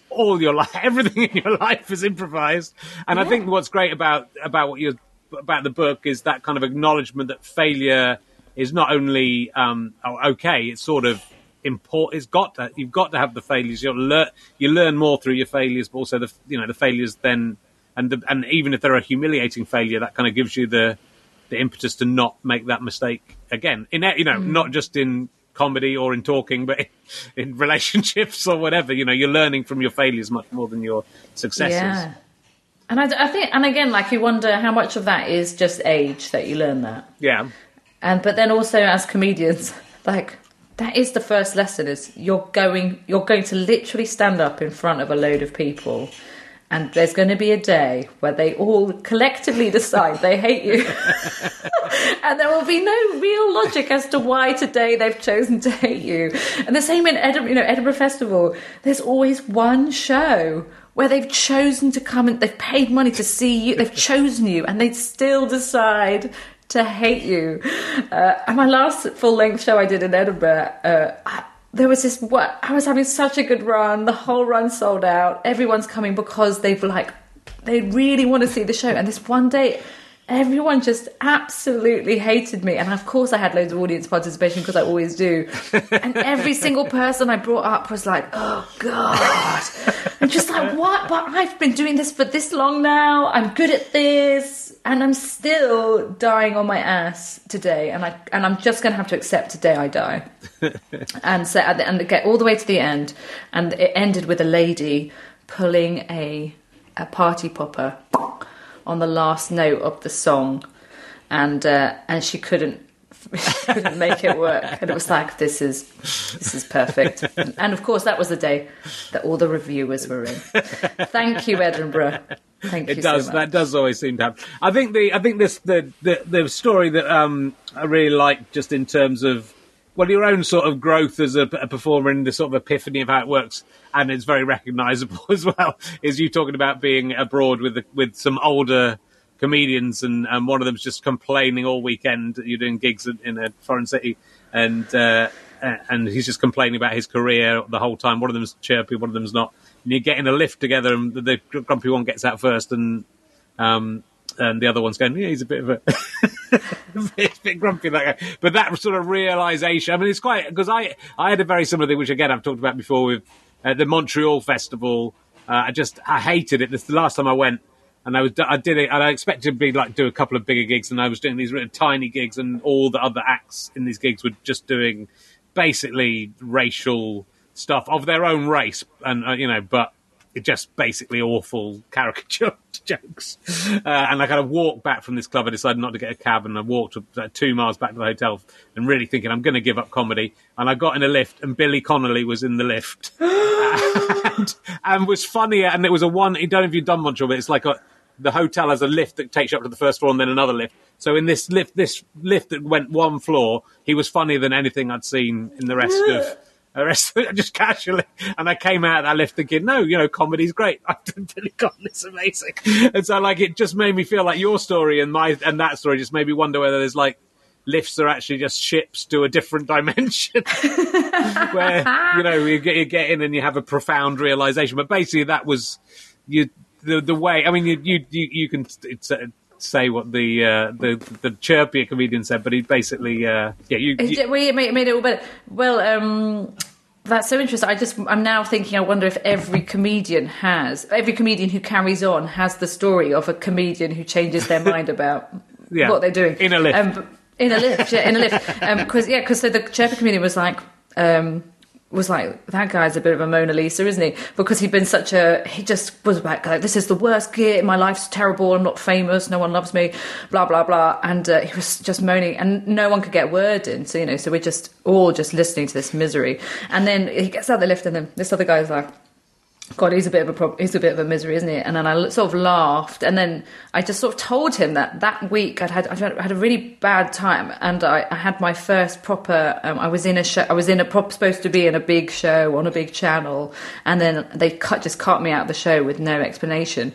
all your life, everything in your life is improvised. And yeah. I think what's great about about what you're about the book is that kind of acknowledgement that failure is not only um, okay, it's sort of important. It's got to, you've got to have the failures. You learn you learn more through your failures, but also the you know the failures then, and the, and even if they're a humiliating failure, that kind of gives you the the impetus to not make that mistake again. In you know, mm. not just in comedy or in talking, but in, in relationships or whatever. You know, you're learning from your failures much more than your successes. Yeah. And I, I think, and again, like you wonder how much of that is just age that you learn that. Yeah. And but then also as comedians, like that is the first lesson: is you're going, you're going to literally stand up in front of a load of people. And there's going to be a day where they all collectively decide they hate you. And there will be no real logic as to why today they've chosen to hate you. And the same in Edinburgh, you know, Edinburgh Festival. There's always one show where they've chosen to come and they've paid money to see you. They've chosen you and they still decide to hate you. Uh, and my last full-length show I did in Edinburgh, uh, I, There was this, what, I was having such a good run. The whole run sold out. Everyone's coming because they've like, they really want to see the show. And this one day, everyone just absolutely hated me. And of course I had loads of audience participation because I always do. And every single person I brought up was like, oh God. I'm just like, what? But I've been doing this for this long now. I'm good at this. And I'm still dying on my ass today, and I and I'm just going to have to accept today I die, and so and get all the way to the end, and it ended with a lady pulling a a party popper on the last note of the song, and uh, and she couldn't she couldn't make it work, and it was like this is this is perfect, and of course that was the day that all the reviewers were in. Thank you, Edinburgh. Thank it you does. So much. That does always seem to happen. I think the I think this the the, the story that um, I really like, just in terms of well, your own sort of growth as a, a performer and the sort of epiphany of how it works, and it's very recognisable as well. Is you talking about being abroad with the, with some older comedians, and, and one of them's just complaining all weekend. You're doing gigs in, in a foreign city, and uh, and he's just complaining about his career the whole time. One of them's chirpy, one of them's not. And you get in a lift together, and the grumpy one gets out first, and um, and the other one's going, yeah, he's a bit of a, a bit grumpy, that guy. But that sort of realisation, I mean, it's quite, because I, I had a very similar thing, which again, I've talked about before with uh, the Montreal Festival. Uh, I just, I hated it. This is the last time I went, and I was, I did it, and I expected to be like, do a couple of bigger gigs, and I was doing these really tiny gigs, and all the other acts in these gigs were just doing basically racial stuff of their own race, and uh, you know, but it just basically awful caricature jokes. Uh, and I kind of walked back from this club. I decided not to get a cab, and I walked uh, two miles back to the hotel, and really thinking I'm going to give up comedy. And I got in a lift, and Billy Connolly was in the lift, and, and was funnier. And it was a one. I don't know if you've done Montreal, but it's like a, the hotel has a lift that takes you up to the first floor, and then another lift. So in this lift, this lift that went one floor, he was funnier than anything I'd seen in the rest of. The rest of it, just casually, and I came out of that lift thinking, no, you know, comedy's great. I've Billy Connolly's amazing, and so like it just made me feel like your story and my and that story just made me wonder whether there's like lifts are actually just ships to a different dimension, where you know you get you get in and you have a profound realization. But basically, that was you the the way. I mean, you you you, you can it's, uh, say what the uh, the the chirpier comedian said, but he basically uh, yeah you, you... we made, made it all better. Well, um, that's so interesting. I just I'm now thinking. I wonder if every comedian has every comedian who carries on has the story of a comedian who changes their mind about yeah. what they're doing in a lift. Um, in a lift, yeah, in a lift. Because um, yeah, because so the chirpy comedian was like. Um, was like, that guy's a bit of a Mona Lisa, isn't he? Because he'd been such a, he just was like, this is the worst gig, my life's terrible, I'm not famous, no one loves me, blah, blah, blah. And uh, he was just moaning, and no one could get a word in. So, you know, so we're just all just listening to this misery. And then he gets out of the lift, and then this other guy's like, God, he's a bit of a prob- he's a bit of a misery, isn't he? And then I sort of laughed, and then I just sort of told him that that week I'd had I had a really bad time, and I, I had my first proper. Um, I was in a show. I was in a prop supposed to be in a big show on a big channel, and then they cut just cut me out of the show with no explanation,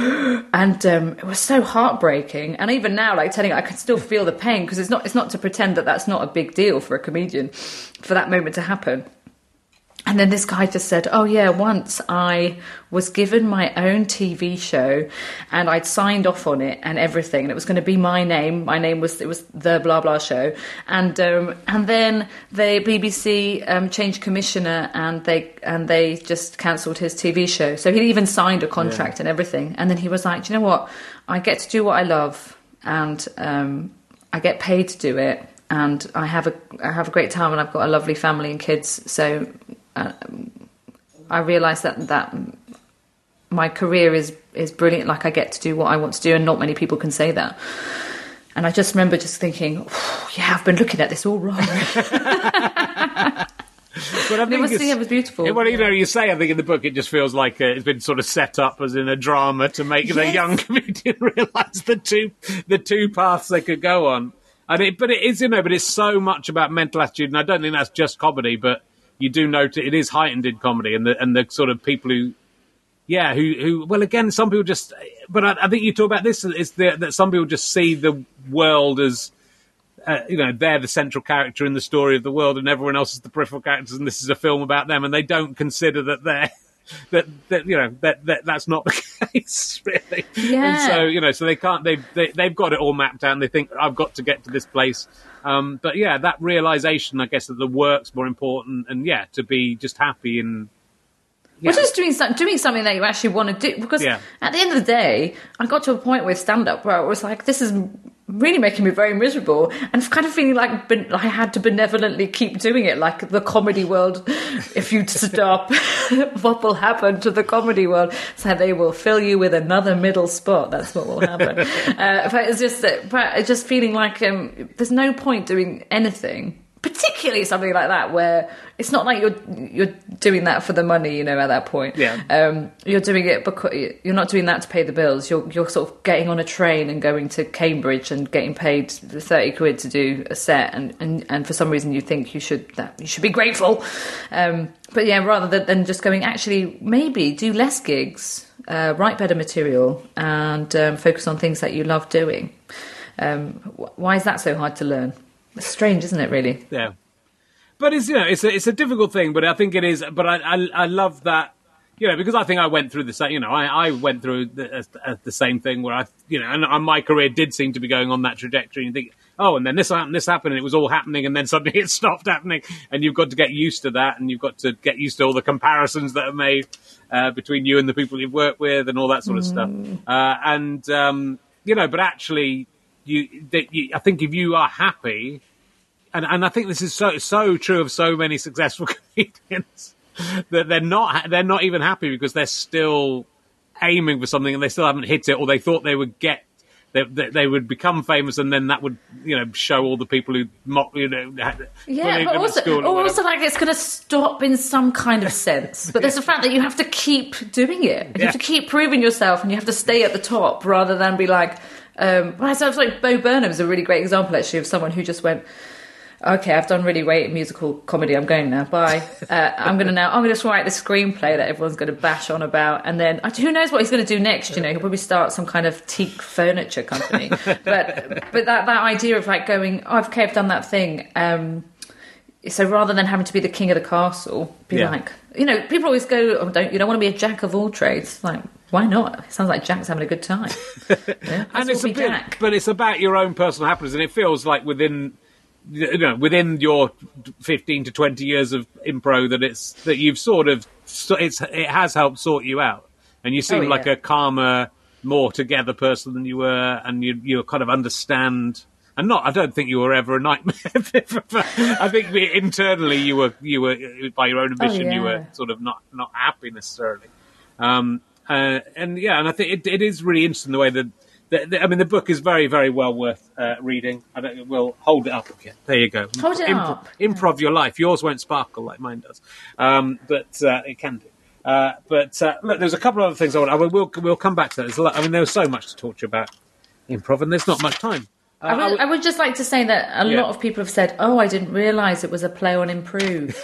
and um, it was so heartbreaking. And even now, like telling, I can still feel the pain, because it's not it's not to pretend that that's not a big deal for a comedian, for that moment to happen. And then this guy just said, oh, yeah, once I was given my own T V show and I'd signed off on it and everything. And it was going to be my name. My name was, it was The Blah Blah Show. And um, and then the B B C um, changed commissioner and they and they just cancelled his T V show. So he even signed a contract yeah. and everything. And then he was like, do you know what? I get to do what I love and um, I get paid to do it. And I have a I have a great time and I've got a lovely family and kids. So... Uh, I realise that that my career is is brilliant. Like I get to do what I want to do, and not many people can say that. And I just remember just thinking, oh, "Yeah, I've been looking at this all wrong." But I think it was, yeah, it was beautiful. Well, you know, you say I think in the book it just feels like uh, it's been sort of set up as in a drama to make yes. the young comedian realise the two the two paths they could go on. And it, but it is, you know, but it's so much about mental attitude, and I don't think that's just comedy, but. You do note it is heightened in comedy, and the and the sort of people who, yeah, who who well, again, some people just. But I, I think you talk about this is the, that some people just see the world as, uh, you know, they're the central character in the story of the world, and everyone else is the peripheral characters, and this is a film about them, and they don't consider that they're that that you know that, that that's not the case really. Yeah. And so you know, so they can't. They they they've got it all mapped out, and they think I've got to get to this place. Um, but yeah, that realization, I guess, that the work's more important, and yeah, to be just happy and yeah. Well, just doing some, doing something that you actually want to do. Because yeah. at the end of the day, I got to a point with stand up where I was like, this is really making me very miserable, and kind of feeling like ben- I had to benevolently keep doing it, like the comedy world. If you stop, what will happen to the comedy world? So they will fill you with another middle spot. That's what will happen. uh, but it's just, that, but it's just feeling like um, there's no point doing anything. Particularly something like that, where it's not like you're you're doing that for the money, you know. At that point, yeah, um, you're doing it because you're not doing that to pay the bills. You're you're sort of getting on a train and going to Cambridge and getting paid thirty quid to do a set, and, and, and for some reason you think you should that you should be grateful. Um, but yeah, rather than, than just going, actually maybe do less gigs, uh, write better material, and um, focus on things that you love doing. Um, why is that so hard to learn? It's strange, isn't it, really? Yeah. But it's, you know, it's a, it's a difficult thing, but I think it is, but I, I, I love that, you know, because I think I went through the same, you know, I, I went through the, uh, the same thing where I, you know, and, and my career did seem to be going on that trajectory, and you think, oh, and then this happened, this happened, and it was all happening, and then suddenly it stopped happening, and you've got to get used to that, and you've got to get used to all the comparisons that are made uh, between you and the people you've worked with, and all that sort of mm. stuff. Uh, and, um, you know, but actually, You, that you, I think if you are happy, and, and I think this is so so true of so many successful comedians, that they're not they're not even happy because they're still aiming for something and they still haven't hit it, or they thought they would get they, they, they would become famous, and then that would, you know, show all the people who mock, you know, yeah, but also, or or also like it's going to stop in some kind of sense. But there's the fact that you have to keep doing it, you yeah. have to keep proving yourself, and you have to stay at the top rather than be like. Um, well, it sounds like Bo Burnham is a really great example, actually, of someone who just went, okay, I've done really great musical comedy, I'm going now, bye. Uh, I'm going to now, I'm going to just write the screenplay that everyone's going to bash on about, and then who knows what he's going to do next, you know, he'll probably start some kind of teak furniture company. but but that, that idea of like going, oh, okay, I've done that thing. Um, so rather than having to be the king of the castle, be yeah. like, you know, people always go, oh, don't you don't want to be a jack of all trades, like, why not? It sounds like Jack's having a good time. Yeah, and it's a bit, Jack. But it's about your own personal happiness, and it feels like within, you know, within your fifteen to twenty years of impro that it's that you've sort of it's it has helped sort you out, and you seem oh, yeah. like a calmer, more together person than you were, and you you kind of understand. And not, I don't think you were ever a nightmare. I think internally you were you were by your own ambition, oh, yeah. you were sort of not not happy necessarily. Um, Uh, and yeah, and I think it, it is really interesting the way that, that, that I mean, the book is very, very well worth uh, reading. I don't, we'll hold it up again. There you go. Hold it Impro- up. Improv your life. Yours won't sparkle like mine does, um, but uh, it can do. Uh, but uh, look, there's a couple of other things I want. I will, we'll we'll come back to that. There's a lot, I mean, there was so much to talk to you about improv, and there's not much time. Uh, I, would, I, would, I would just like to say that a yeah. lot of people have said, "Oh, I didn't realise it was a play on improve."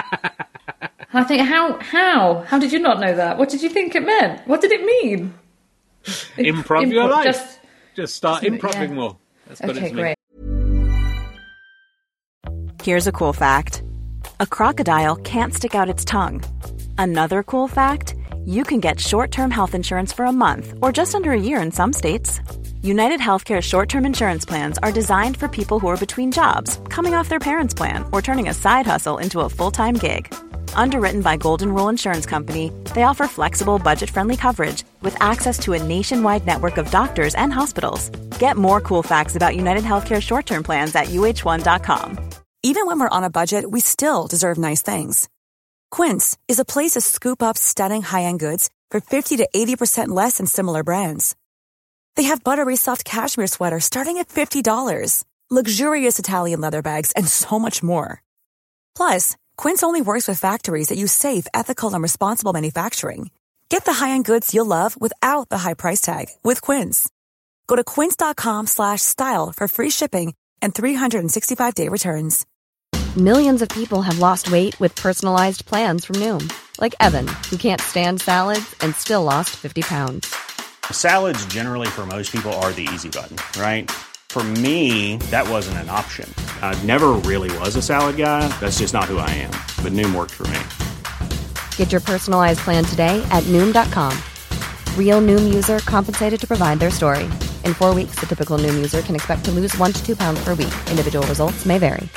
And I think, how, how, how did you not know that? What did you think it meant? What did it mean? Improv Imp- your life. Just, just start just, improving yeah. more. That's okay, what it's great. Here's a cool fact. a crocodile can't stick out its tongue. Another cool fact, you can get short-term health insurance for a month or just under a year in some states. United Healthcare short-term insurance plans are designed for people who are between jobs, coming off their parents' plan, or turning a side hustle into a full-time gig. Underwritten by Golden Rule Insurance Company, they offer flexible, budget-friendly coverage with access to a nationwide network of doctors and hospitals. Get more cool facts about United Healthcare short-term plans at U H one dot com. Even when we're on a budget, we still deserve nice things. Quince is a place to scoop up stunning high-end goods for fifty to eighty percent less than similar brands. They have buttery soft cashmere sweaters starting at fifty dollars, luxurious Italian leather bags, and so much more. Plus, Quince only works with factories that use safe, ethical, and responsible manufacturing. Get the high-end goods you'll love without the high price tag with Quince. Go to quince.com slash style for free shipping and three sixty-five day returns. Millions of people have lost weight with personalized plans from Noom. Like Evan, who can't stand salads and still lost fifty pounds. Salads generally for most people are the easy button, right? For me, that wasn't an option. I never really was a salad guy. That's just not who I am. But Noom worked for me. Get your personalized plan today at Noom dot com. Real Noom user compensated to provide their story. In four weeks, the typical Noom user can expect to lose one to two pounds per week. Individual results may vary.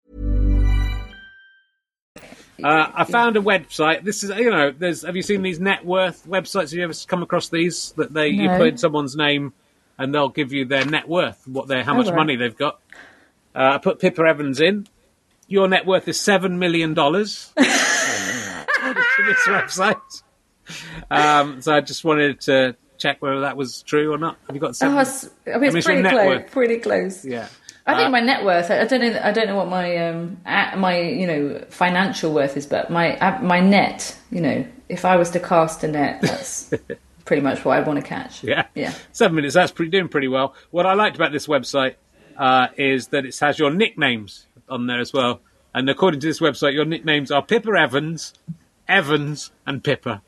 Uh, I found a website. This is, you know, there's. Have you seen these net worth websites? Have you ever come across these? That they No. you put in someone's name, and they'll give you their net worth, what their how Oh, much right. money they've got. Uh, I put Pippa Evans in. Your net worth is seven million dollars. According to this website. Um, so I just wanted to check whether that was true or not. Have you got seven? Oh, it's, I mean, I mean, it's it's your pretty net close. worth. Pretty close. Yeah. I think Uh, my net worth. I don't know. I don't know what my um at my you know financial worth is, but my uh, my net. You know, if I was to cast a net, that's pretty much what I'd want to catch. Yeah, Yeah. Seven minutes. That's pretty doing pretty well. What I liked about this website uh, is that it has your nicknames on there as well. And according to this website, your nicknames are Pippa Evans, Evans, and Pippa.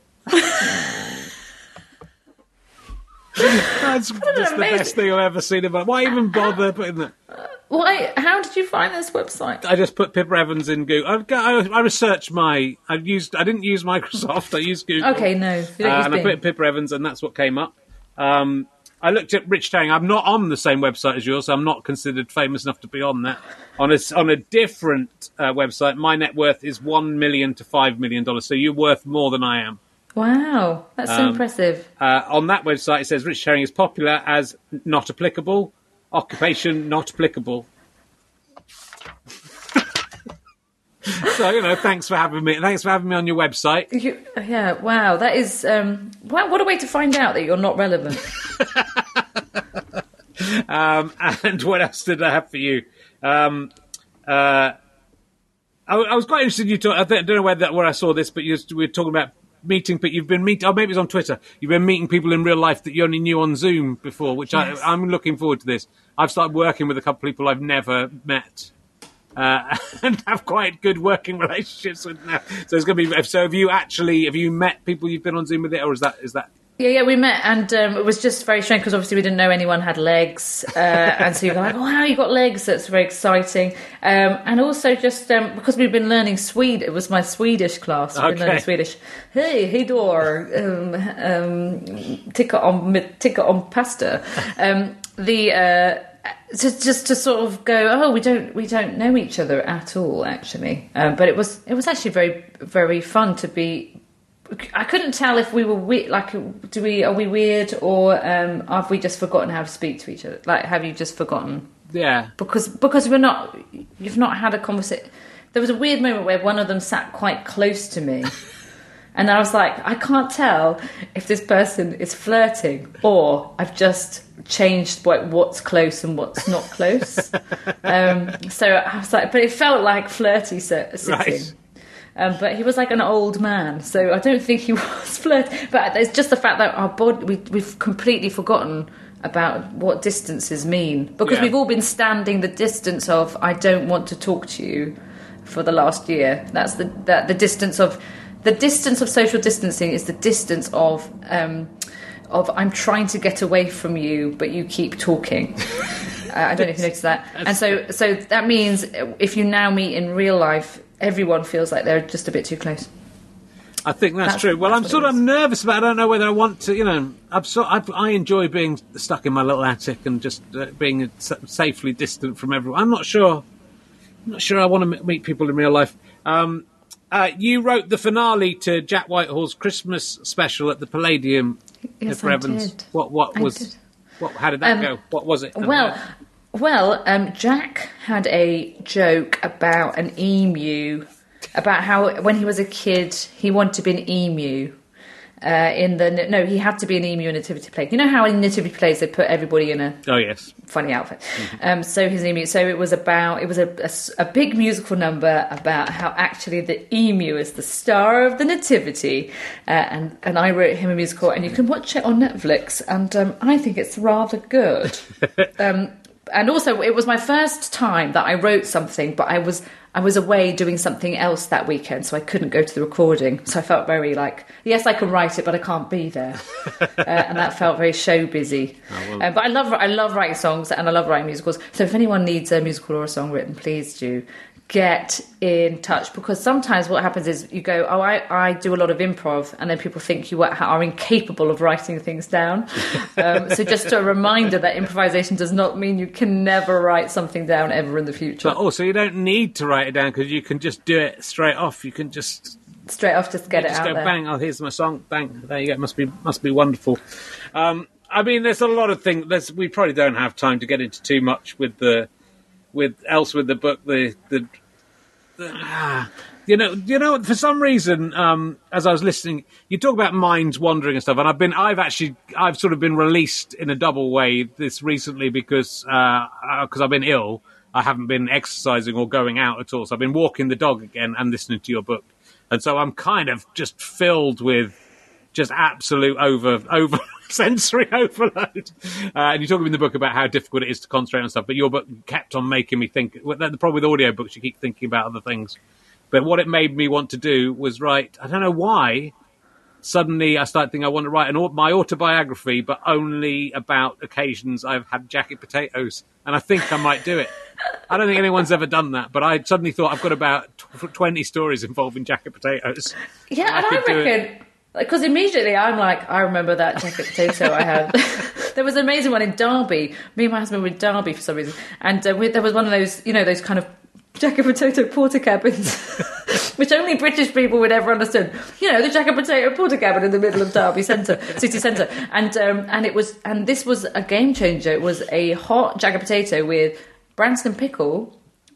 That's just the amazing. best thing I've ever seen about. Why even bother putting that? Why? How did you find this website? I just put Pippa Evans in Google. I, I, I researched my. I used. I didn't use Microsoft. I used Google. Okay, no, you don't Uh, use and I Bing. put in Pippa Evans, and that's what came up. Um, I looked at Rich Tang. I'm not on the same website as yours, so I'm not considered famous enough to be on that. On a on a different uh, website, my net worth is one million to five million dollars. So you're worth more than I am. Wow, that's so Um, impressive. Uh, on that website, it says Rich Herring is popular as not applicable. Occupation not applicable. So, you know, thanks for having me. Thanks for having me on your website. You, yeah, wow, that is um, wow. What a way to find out that you're not relevant. Um, and what else did I have for you? Um, uh, I, I was quite interested in you talk, I don't know where that, where I saw this, but you we were talking about meeting, but you've been meeting, oh, maybe it's on Twitter. You've been meeting people in real life that you only knew on Zoom before, which Yes. I, I'm looking forward to this. I've started working with a couple of people I've never met. Uh, and have quite good working relationships with now. So it's going to be. So have you actually? Have you met people you've been on Zoom with it, or is that is that? Yeah, yeah, we met, and um, it was just very strange because obviously we didn't know anyone had legs, uh, and so you're like, oh, wow, you got legs. That's very exciting, um, and also just um, because we've been learning Swede. It was my Swedish class. We've been Okay. learning Swedish. Hey, hej då, um, um, ticka om ticka om pasta. Um, the uh, just just to sort of go, oh, we don't we don't know each other at all, actually. Um, but it was it was actually very very fun to be. I couldn't tell if we were weird, like, do we, are we weird, or um, have we just forgotten how to speak to each other? Like, have you just forgotten? Yeah. Because because we're not, you've not had a conversation. There was a weird moment where one of them sat quite close to me, and I was like, I can't tell if this person is flirting or I've just changed what, what's close and what's not close. um, so I was like, but it felt like flirty sit- sitting. Right. Um, but he was like an old man, so I don't think he was flirting. But it's just the fact that our body, we, we've completely forgotten about what distances mean. Because Yeah. we've all been standing the distance of, I don't want to talk to you for the last year. That's the that the distance of, the distance of social distancing is the distance of, um, of I'm trying to get away from you, but you keep talking. Uh, I don't know if you noticed that. And so, so that means if you now meet in real life, everyone feels like they're just a bit too close. I think that's, That's- true. Well, that's I'm sort what of it is. nervous about it. I don't know whether I want to, you know, I'm so, I, I enjoy being stuck in my little attic and just uh, being sa- safely distant from everyone. I'm not sure. I'm not sure I want to m- meet people in real life. Um, uh, you wrote the finale to Jack Whitehall's Christmas special at the Palladium. Yes, Cliff I Evans. did. What? What I was? did. What? How did that Um, go? What was it? And Well, how- well, um, Jack had a joke about an emu, about how when he was a kid he wanted to be an emu. Uh, in the no, he had to be an emu in nativity play. You know how in nativity plays they put everybody in a oh yes. funny outfit. Um, so his emu. So it was about. It was a, a s- a big musical number about how actually the emu is the star of the nativity, uh, and and I wrote him a musical, and you can watch it on Netflix, and um, I think it's rather good. um, and also, it was my first time that I wrote something, but I was I was away doing something else that weekend, so I couldn't go to the recording. So I felt very like, yes, I can write it, but I can't be there, uh, and that felt very show busy. Oh, well. Uh, but I love I love writing songs and I love writing musicals. So if anyone needs a musical or a song written, please do get in touch, because sometimes what happens is you go, oh, I, I do a lot of improv, and then people think you are, are incapable of writing things down. Um, so just a reminder that improvisation does not mean you can never write something down ever in the future. But also, you don't need to write it down because you can just do it straight off. You can just Straight off, just get it just out go there. bang. Oh, here's my song. Bang. There you go. It must be must be wonderful. Um, I mean, there's a lot of things. There's, we probably don't have time to get into too much with the with else with the book. The the, the ah, you know you know for some reason, um, as I was listening, you talk about minds wandering and stuff, and I've been I've actually I've sort of been released in a double way this recently because uh, because I've been ill. I haven't been exercising or going out at all, so I've been walking the dog again and listening to your book. And so I'm kind of just filled with just absolute over over sensory overload. Uh, and you talk in the book about how difficult it is to concentrate on stuff, but your book kept on making me think. Well, the problem with audio books, you keep thinking about other things. But what it made me want to do was write. I don't know why. Suddenly, I started thinking I want to write an, au- my autobiography, but only about occasions I've had jacket potatoes, and I think I might do it. I don't think anyone's ever done that, but I suddenly thought I've got about twenty stories involving jacket potatoes. Yeah, and I, could do it. reckon, because immediately I'm like, I remember that jacket potato I had. There was an amazing one in Derby. Me and my husband were in Derby for some reason, and uh, we, there was one of those, you know, those kind of jacket potato porter cabins, which only British people would ever understand. You know, the jacket potato porter cabin in the middle of Derby Centre, city centre, and um, and it was, and this was a game changer. It was a hot jacket potato with Branston pickle,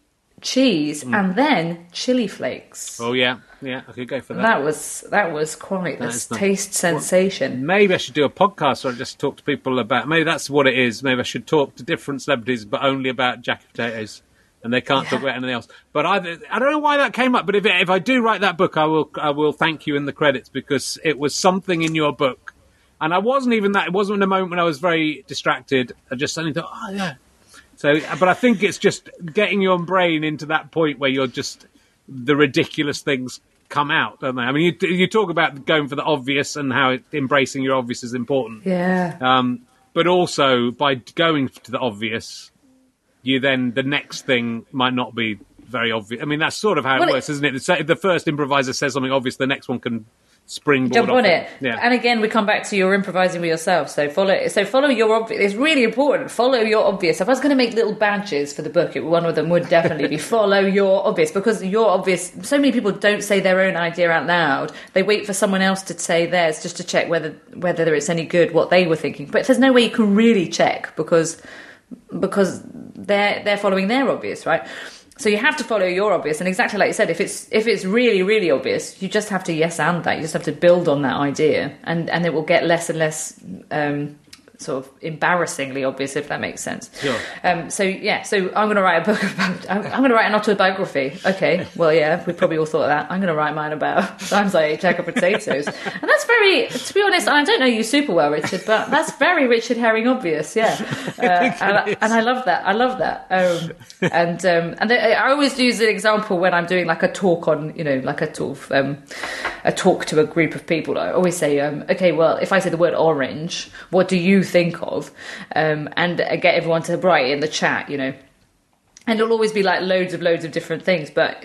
cheese, Mm. and then chili flakes. Oh yeah, yeah, I could go for that. That was that was quite That a is not- taste sensation. Maybe I should do a podcast where I just talk to people about. Maybe that's what it is. Maybe I should talk to different celebrities, but only about jacket potatoes, and they can't talk about anything else. But I, I don't know why that came up. But if if I do write that book, I will I will thank you in the credits, because it was something in your book, and I wasn't even that. It wasn't a moment when I was very distracted. I just suddenly thought, oh yeah. So, but I think it's just getting your brain into that point where you're just the ridiculous things come out, don't they? I mean, you you talk about going for the obvious and how it, embracing your obvious is important. Yeah. Um, but also by going to the obvious, you then the next thing might not be very obvious. I mean, that's sort of how Well, it it- works, isn't it? So if the first improviser says something obvious, the next one can springboard Jump off on it. Yeah. And again, we come back to your improvising with yourself. So follow. So follow your obvious. It's really important. Follow your obvious. If I was going to make little badges for the book, it, one of them would definitely be follow your obvious, because your obvious. So many people don't say their own idea out loud. They wait for someone else to say theirs just to check whether whether it's any good what they were thinking. But there's no way you can really check because because they're they're following their obvious, right? So you have to follow your obvious, and exactly like you said, if it's if it's really really obvious, you just have to yes and that. You just have to build on that idea, and and it will get less and less um, sort of embarrassingly obvious, if that makes sense. Sure. Um, so yeah, so I'm going to write a book about. I'm, I'm going to write an autobiography. Okay, well yeah, we probably all thought of that. I'm going to write mine about times I ate jacket potatoes, and that's very, to be honest, I don't know you super well, Richard, but that's very Richard Herring obvious, yeah. Uh, and, I, and I love that. I love that. Um, and um, and I always use an example when I'm doing like a talk on, you know, like a sort of um, a talk to a group of people. I always say, um, okay, well, if I say the word orange, what do you think of? Um, and I get everyone to write it in the chat, you know. And it'll always be like loads of loads of different things, but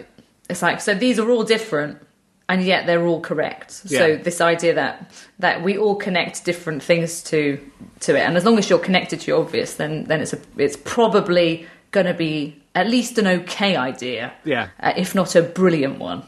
it's like, so these are all different, and yet they're all correct. Yeah. So this idea that that we all connect different things to to it, and as long as you're connected to your obvious, then then it's a, it's probably going to be at least an okay idea, yeah, uh, if not a brilliant one.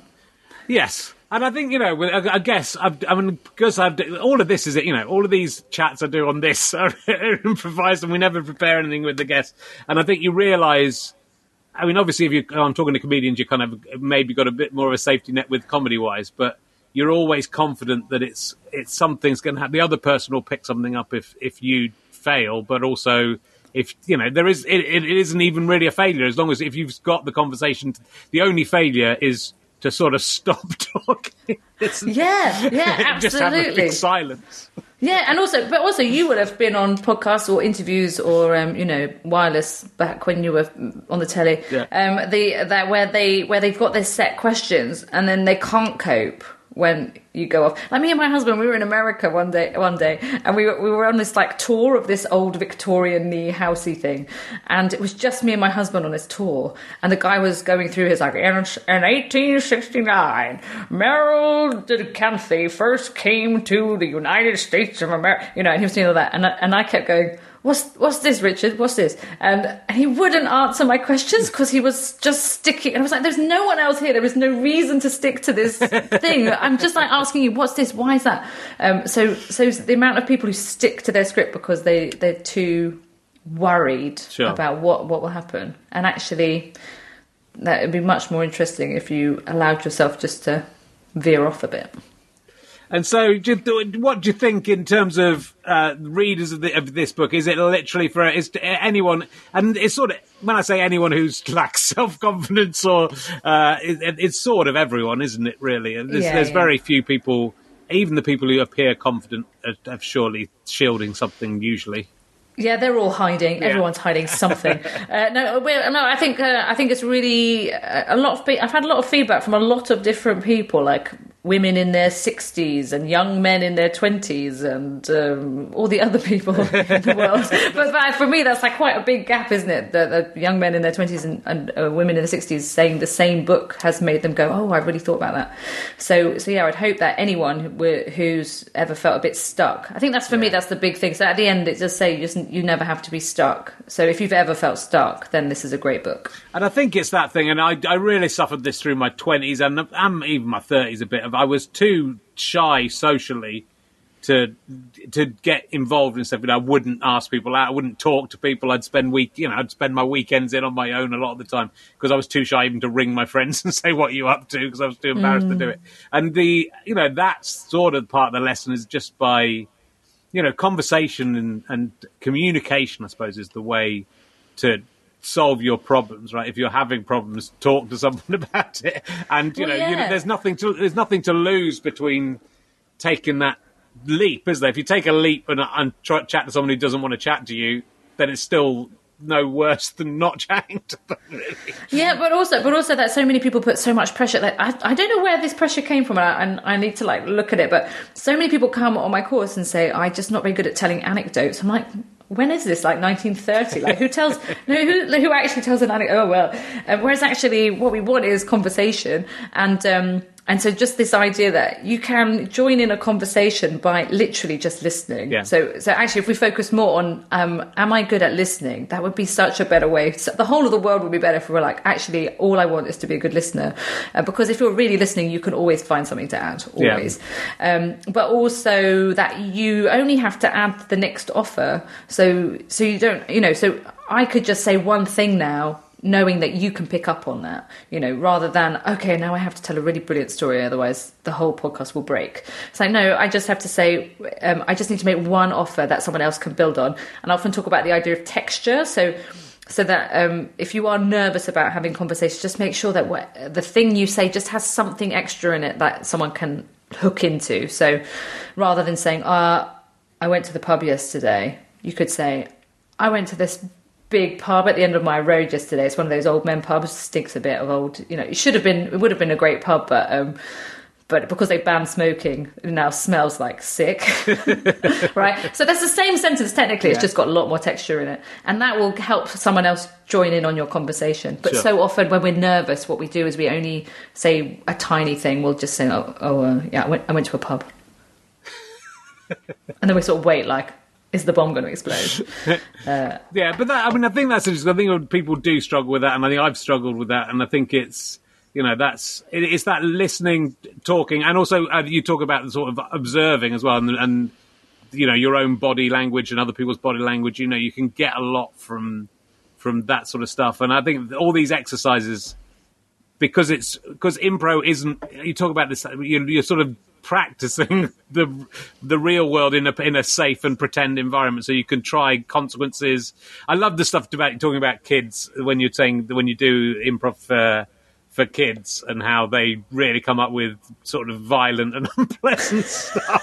Yes. And I think, you know, I, I guess, I've, I mean, because I've, all of this is, you know, all of these chats I do on this are improvised, and we never prepare anything with the guests. And I think you realise, I mean, obviously, if you, I'm talking to comedians, you kind of maybe got a bit more of a safety net with comedy-wise, but you're always confident that it's it's something's going to happen. The other person will pick something up if, if you fail, but also if, you know, there is, it, it isn't even really a failure, as long as if you've got the conversation. The only failure is to sort of stop talking. yeah, yeah, absolutely. Just have a big silence. Yeah, and also, but also, you would have been on podcasts or interviews or, um, you know, wireless back when you were on the telly. Yeah. Um, the that where they where they've got their set questions and then they can't cope when you go off. Like me and my husband, we were in America one day, one day, and we were, we were on this like tour of this old Victorian-y housey thing, and it was just me and my husband on this tour, and the guy was going through his like, in, in eighteen sixty-nine, Merrill Cathy first came to the United States of America, you know, and he was doing all that, and I, and I kept going, What's what's this, Richard? What's this? And, and he wouldn't answer my questions because he was just sticking. And I was like, there's no one else here. There is no reason to stick to this thing. I'm just like asking you, what's this? Why is that? Um, so so the amount of people who stick to their script because they, they're too worried sure. about what, what will happen. And actually, that would be much more interesting if you allowed yourself just to veer off a bit. And so, do you, what do you think in terms of uh, readers of, the, of this book? Is it literally for is anyone? And it's sort of, when I say anyone who's lacks self-confidence, or uh, it, it's sort of everyone, isn't it? Really, there's, yeah, there's yeah. very few people, even the people who appear confident, are, are surely shielding something usually. Yeah, they're all hiding. Yeah. Everyone's hiding something. uh, no, we're, no, I think uh, I think it's really uh, a lot of. I've had a lot of feedback from a lot of different people, like women in their sixties and young men in their twenties and um, all the other people in the world. But, but for me, that's like quite a big gap, isn't it? The, the young men in their twenties and, and uh, women in the sixties saying the same book has made them go, oh, I really thought about that. So, so yeah, I'd hope that anyone who, who's ever felt a bit stuck, I think that's for yeah. me, that's the big thing. So at the end, it does say you, just, you never have to be stuck. So if you've ever felt stuck, then this is a great book. And I think it's that thing, and I, I really suffered this through my twenties and, and even my thirties a bit. I was too shy socially to to get involved in stuff. I wouldn't ask people out. I wouldn't talk to people. I'd spend week, you know, I'd spend my weekends in on my own a lot of the time because I was too shy even to ring my friends and say, "What are you up to?" because I was too embarrassed mm. to do it. And the, you know, that's sort of part of the lesson is just by, you know, conversation and, and communication, I suppose, is the way to solve your problems, right? If you're having problems, talk to someone about it, and you, well, know, yeah. you know, there's nothing to there's nothing to lose between taking that leap, is there? If you take a leap and, and try to chat to someone who doesn't want to chat to you, then it's still no worse than not chatting to them, really. Yeah, but also, but also that so many people put so much pressure. Like, I, I don't know where this pressure came from, and I, and I need to like look at it. But so many people come on my course and say, "I'm just not very good at telling anecdotes." I'm like, when is this? Like nineteen thirty? Like who tells? No, who who actually tells an anecdote? Oh well. Um, whereas actually, what we want is conversation, and um, and so just this idea that you can join in a conversation by literally just listening. Yeah. So so actually, if we focus more on, um, am I good at listening? That would be such a better way. So the whole of the world would be better if we were like, actually, all I want is to be a good listener. Uh, because if you're really listening, you can always find something to add. Always. Yeah. Um, but also that you only have to add the next offer. So So, so you don't, you know, so I could just say one thing now, knowing that you can pick up on that, you know, rather than, okay, now I have to tell a really brilliant story, otherwise the whole podcast will break. It's like, no, I just have to say, um, I just need to make one offer that someone else can build on. And I often talk about the idea of texture. So, so that um, if you are nervous about having conversations, just make sure that what, the thing you say just has something extra in it that someone can hook into. So rather than saying, uh, I went to the pub yesterday, you could say, I went to this big pub at the end of my road yesterday. It's one of those old men pubs, stinks a bit of old, you know, it should have been, it would have been a great pub, but um, but because they banned smoking, it now smells like sick, right? So that's the same sentence technically, yeah. It's just got a lot more texture in it. And that will help someone else join in on your conversation. But sure. So often when we're nervous, what we do is we only say a tiny thing. We'll just say, oh, oh uh, yeah, I went, I went to a pub. And then we sort of wait like, is the bomb going to explode? Uh, yeah, but that, I mean, I think that's interesting. I think people do struggle with that, and I think I've struggled with that, and I think it's, you know, that's it, it's that listening, talking, and also uh, you talk about the sort of observing as well, and, and you know, your own body language and other people's body language. You know, you can get a lot from from that sort of stuff, and I think all these exercises, because it's because improv isn't. You talk about this, you're, you're sort of practicing the the real world in a in a safe and pretend environment, so you can try consequences. I love the stuff about talking about kids when you're saying when you do improv for for kids and how they really come up with sort of violent and unpleasant stuff.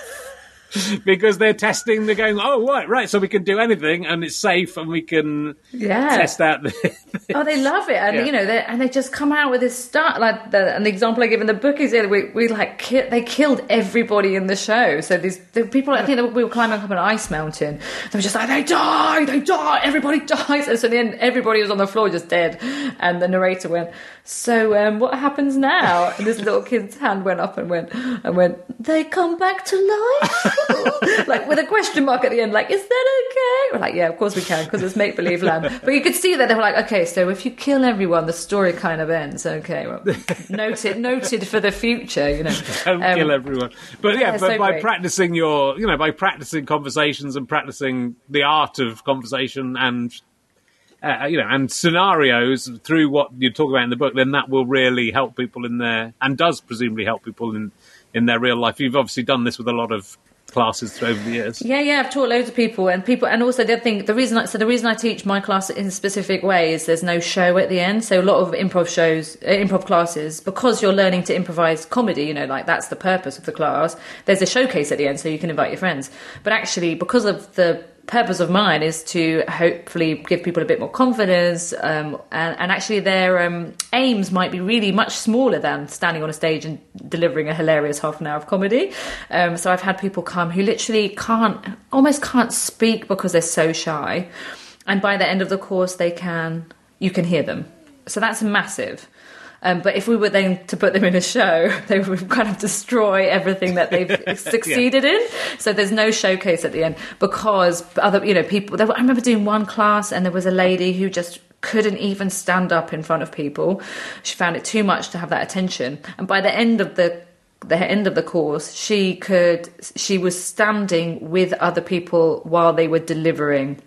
Because they're testing, they're going, oh, right, right, so we can do anything, and it's safe, and we can yeah. test out the... Oh, they love it, and, yeah. you know, and they just come out with this stuff, like, the, and the example I give in the book is that we, we like, ki- they killed everybody in the show, so these the people, I think that we were climbing up an ice mountain, they were just like, they die, they die, everybody dies, and so in the end, everybody was on the floor just dead, and the narrator went, so um, what happens now? And this little kid's hand went up and went, and went, they come back to life? Like with a question mark at the end, like, is that okay? We're like, yeah, of course we can, because it's make-believe land. But you could see that they were like, okay, so if you kill everyone, the story kind of ends. Okay, well, noted, noted for the future, you know. Don't um, kill everyone. But yeah, yeah but so by great. practicing your, you know, by practicing conversations and practicing the art of conversation and, uh, you know, and scenarios through what you talk about in the book, then that will really help people in their, and does presumably help people in, in their real life. You've obviously done this with a lot of classes over the years. Yeah, yeah, I've taught loads of people, and people, and also the other thing, the reason, I, so the reason I teach my class in a specific way is there's no show at the end. So a lot of improv shows, uh, improv classes, because you're learning to improvise comedy, you know, like that's the purpose of the class. There's a showcase at the end, so you can invite your friends. But actually, because of the purpose of mine is to hopefully give people a bit more confidence, um, and, and actually their um, aims might be really much smaller than standing on a stage and delivering a hilarious half an hour of comedy. Um, so I've had people come who literally can't, almost can't speak because they're so shy, and by the end of the course they can, you can hear them. So that's massive. Um, but if we were then to put them in a show, they would kind of destroy everything that they've succeeded yeah. in. So there's no showcase at the end because other, you know, people. There were, I remember doing one class, and there was a lady who just couldn't even stand up in front of people. She found it too much to have that attention. And by the end of the the end of the course, she could. She was standing with other people while they were delivering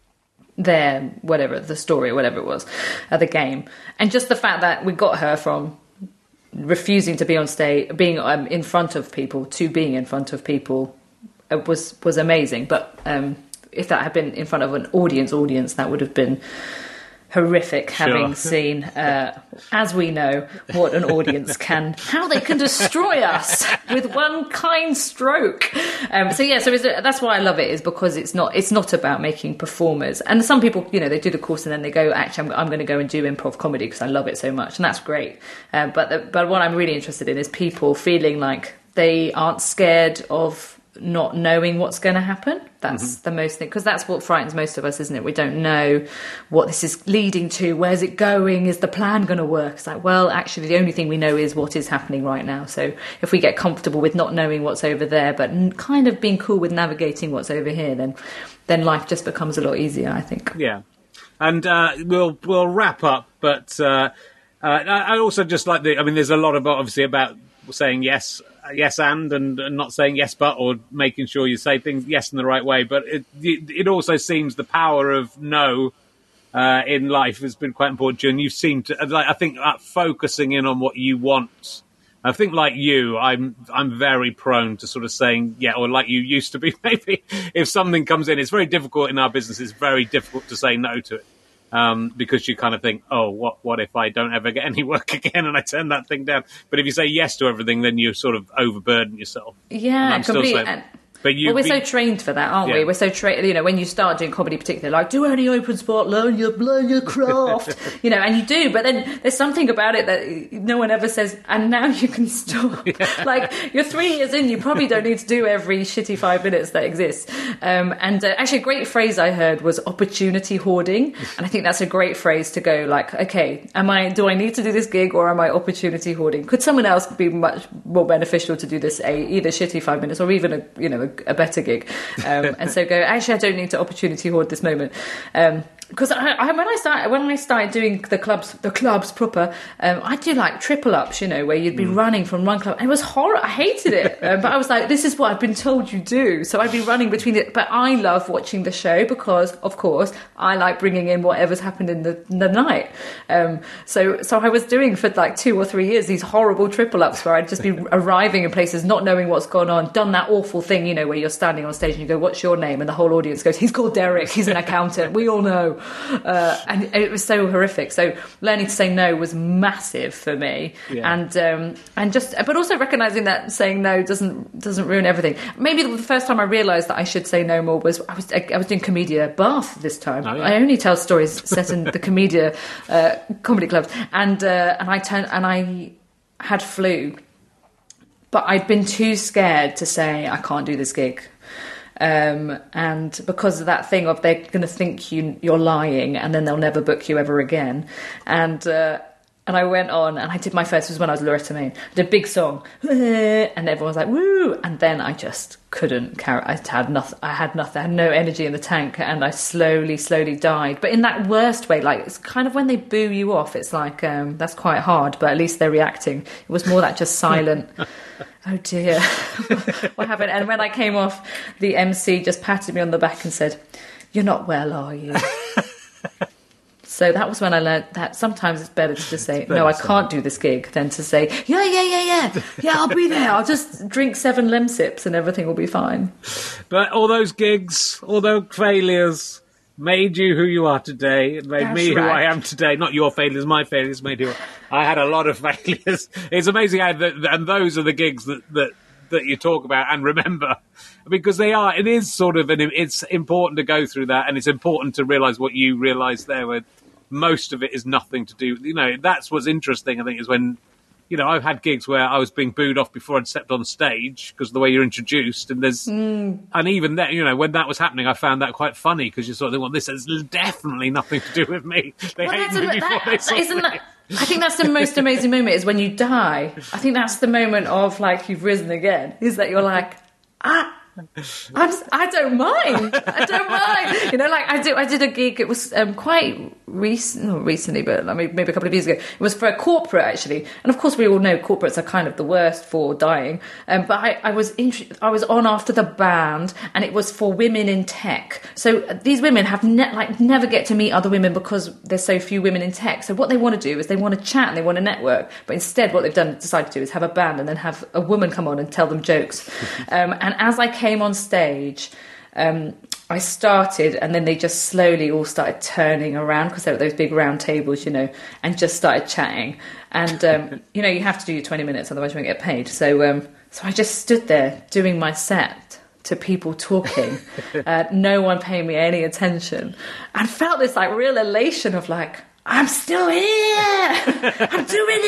their whatever the story or whatever it was, uh, the game. And just the fact that we got her from refusing to be on stage, being um, in front of people, to being in front of people uh, was was amazing. But um, if that had been in front of an audience audience that would have been horrific, having sure. seen, uh, as we know, what an audience can, how they can destroy us with one kind stroke. Um, so yeah, so is it, that's why I love it, is because it's not it's not about making performers. And some people, you know, they do the course and then they go, actually, I'm, I'm going to go and do improv comedy because I love it so much, and that's great. Uh, but the, but what I'm really interested in is people feeling like they aren't scared of not knowing what's going to happen. That's mm-hmm. the most thing, because that's what frightens most of us, isn't it? We don't know what this is leading to. Where's it going? Is the plan going to work? It's like, well, actually, the only thing we know is what is happening right now. So if we get comfortable with not knowing what's over there, but kind of being cool with navigating what's over here, then then life just becomes a lot easier, I think. Yeah, and uh, we'll we'll wrap up. But uh, uh, I also just like the. I mean, there's a lot of obviously about saying yes. yes and, and and not saying yes but, or making sure you say things yes in the right way. But it it also seems the power of no uh, in life has been quite important to you, and you seem to, like, I think uh, focusing in on what you want. I think like you, I'm I'm very prone to sort of saying yeah, or like you used to be maybe. If something comes in, it's very difficult in our business, it's very difficult to say no to it. Um, because you kind of think, oh, what what if I don't ever get any work again and I turn that thing down? But if you say yes to everything, then you sort of overburden yourself. Yeah, completely. And, But you, well, we're be, so trained for that, aren't yeah. we? We're so trained, you know, when you start doing comedy particularly, like, do any open spot, learn your, learn your craft, you know, and you do, but then there's something about it that no one ever says, and now you can stop. Yeah. Like, you're three years in, you probably don't need to do every shitty five minutes that exists. Um, and uh, actually a great phrase I heard was opportunity hoarding. And I think that's a great phrase to go like, okay, am I, do I need to do this gig or am I opportunity hoarding? Could someone else be much more beneficial to do this, a either shitty five minutes or even a, you know, a, a better gig? Um, and so go, actually, I don't need to opportunity hoard this moment. Um, Because I, I, when I started when I started doing the clubs the clubs proper, um, I do like triple ups, you know, where you'd be mm. running from one club. And it was horrible. I hated it, um, but I was like, this is what I've been told you do. So I'd be running between it. But I love watching the show because, of course, I like bringing in whatever's happened in the, in the night. Um, so so I was doing for like two or three years these horrible triple ups where I'd just be arriving in places, not knowing what's gone on, done that awful thing, you know, where you're standing on stage and you go, "What's your name?" And the whole audience goes, "He's called Derek. He's an accountant. We all know." Uh, and it was so horrific. So learning to say no was massive for me, yeah. and um, and just, but also recognizing that saying no doesn't doesn't ruin everything. Maybe the first time I realized that I should say no more was I was I was doing Comedia Bath this time. Oh, yeah. I only tell stories set in the Comedia uh, comedy clubs, and uh, and I turned and I had flu, but I'd been too scared to say I can't do this gig. Um, and because of that thing of they're going to think you, you're lying and then they'll never book you ever again. And uh, and I went on and I did my first, this was when I was Loretta Main. I did a big song and everyone was like, woo! And then I just couldn't carry, I had nothing, I had nothing, I had no energy in the tank and I slowly, slowly died. But in that worst way, like it's kind of when they boo you off, it's like, um, that's quite hard, but at least they're reacting. It was more that just silent... Oh dear, what happened? And when I came off, the M C just patted me on the back and said, "You're not well, are you?" So that was when I learned that sometimes it's better to just say, "No, I can't do this gig," than to say, "Yeah, yeah, yeah, yeah, yeah, I'll be there. I'll just drink seven Lemsips and everything will be fine." But all those gigs, all those failures, made you who you are today. It made That's me right. who I am today. Not your failures, my failures made you. I had a lot of failures. It's amazing how, the, and those are the gigs that, that, that you talk about and remember, because they are, it is sort of, an, it's important to go through that, and it's important to realise what you realised there, where most of it is nothing to do, you know, that's what's interesting, I think, is when, you know, I've had gigs where I was being booed off before I'd stepped on stage because of the way you're introduced. And there's, mm. and even then, you know, when that was happening, I found that quite funny because you sort of think, well, this has definitely nothing to do with me. They well, hate me a, before that, they saw isn't me. That, I think that's the most amazing moment is when you die. I think that's the moment of like you've risen again. Is that you're like, ah. I'm, I don't mind. I don't mind. You know, like I did. I did a gig. It was um, quite recent, not recently, but I mean, maybe a couple of years ago. It was for a corporate actually, and of course, we all know corporates are kind of the worst for dying. Um, but I, I was in, I was on after the band, and it was for women in tech. So these women have ne- like never get to meet other women because there's so few women in tech. So what they want to do is they want to chat and they want to network. But instead, what they've done decided to do is have a band and then have a woman come on and tell them jokes. Um, and as I came on stage, um, I started, and then they just slowly all started turning around because there were those big round tables, you know, and just started chatting. And um, you know, you have to do your twenty minutes, otherwise you won't get paid. So, um, so I just stood there doing my set to people talking, uh, no one paying me any attention, and felt this like real elation of like, I'm still here. I'm doing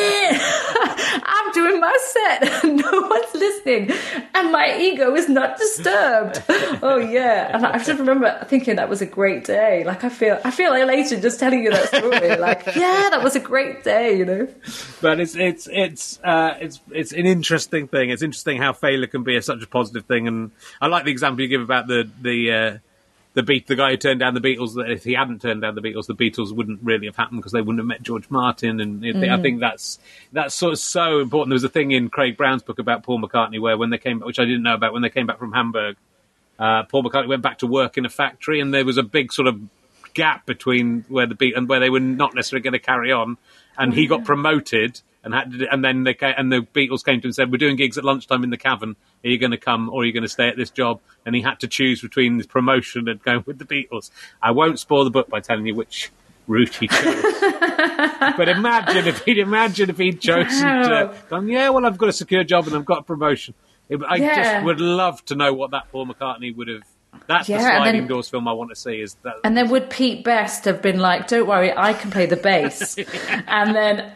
it. I'm doing my set. No one's listening. And my ego is not disturbed. Oh, yeah. And I just remember thinking that was a great day. Like, I feel I feel elated just telling you that story. Like, yeah, that was a great day, you know. But it's it's it's uh, it's it's an interesting thing. It's interesting how failure can be a, such a positive thing. And I like the example you give about the... the uh, The beat, the guy who turned down the Beatles, that if he hadn't turned down the Beatles, the Beatles wouldn't really have happened because they wouldn't have met George Martin. And mm. I think that's that's sort of so important. There was a thing in Craig Brown's book about Paul McCartney where when they came, which I didn't know about, when they came back from Hamburg, uh, Paul McCartney went back to work in a factory, and there was a big sort of gap between where the Beat and where they were not necessarily going to carry on, and he got promoted. And had to, and then they came, and the Beatles came to him and said, "We're doing gigs at lunchtime in the Cavern. Are you going to come, or are you going to stay at this job?" And he had to choose between his promotion and going with the Beatles. I won't spoil the book by telling you which route he chose. But imagine if he'd imagine if he'd chosen wow. to gone, yeah, well, I've got a secure job and I've got a promotion. I Yeah. just would love to know what that Paul McCartney would have. That's Yeah, the and sliding then- doors film I want to see. Is that? And then would Pete Best have been like, don't worry, I can play the bass. And then,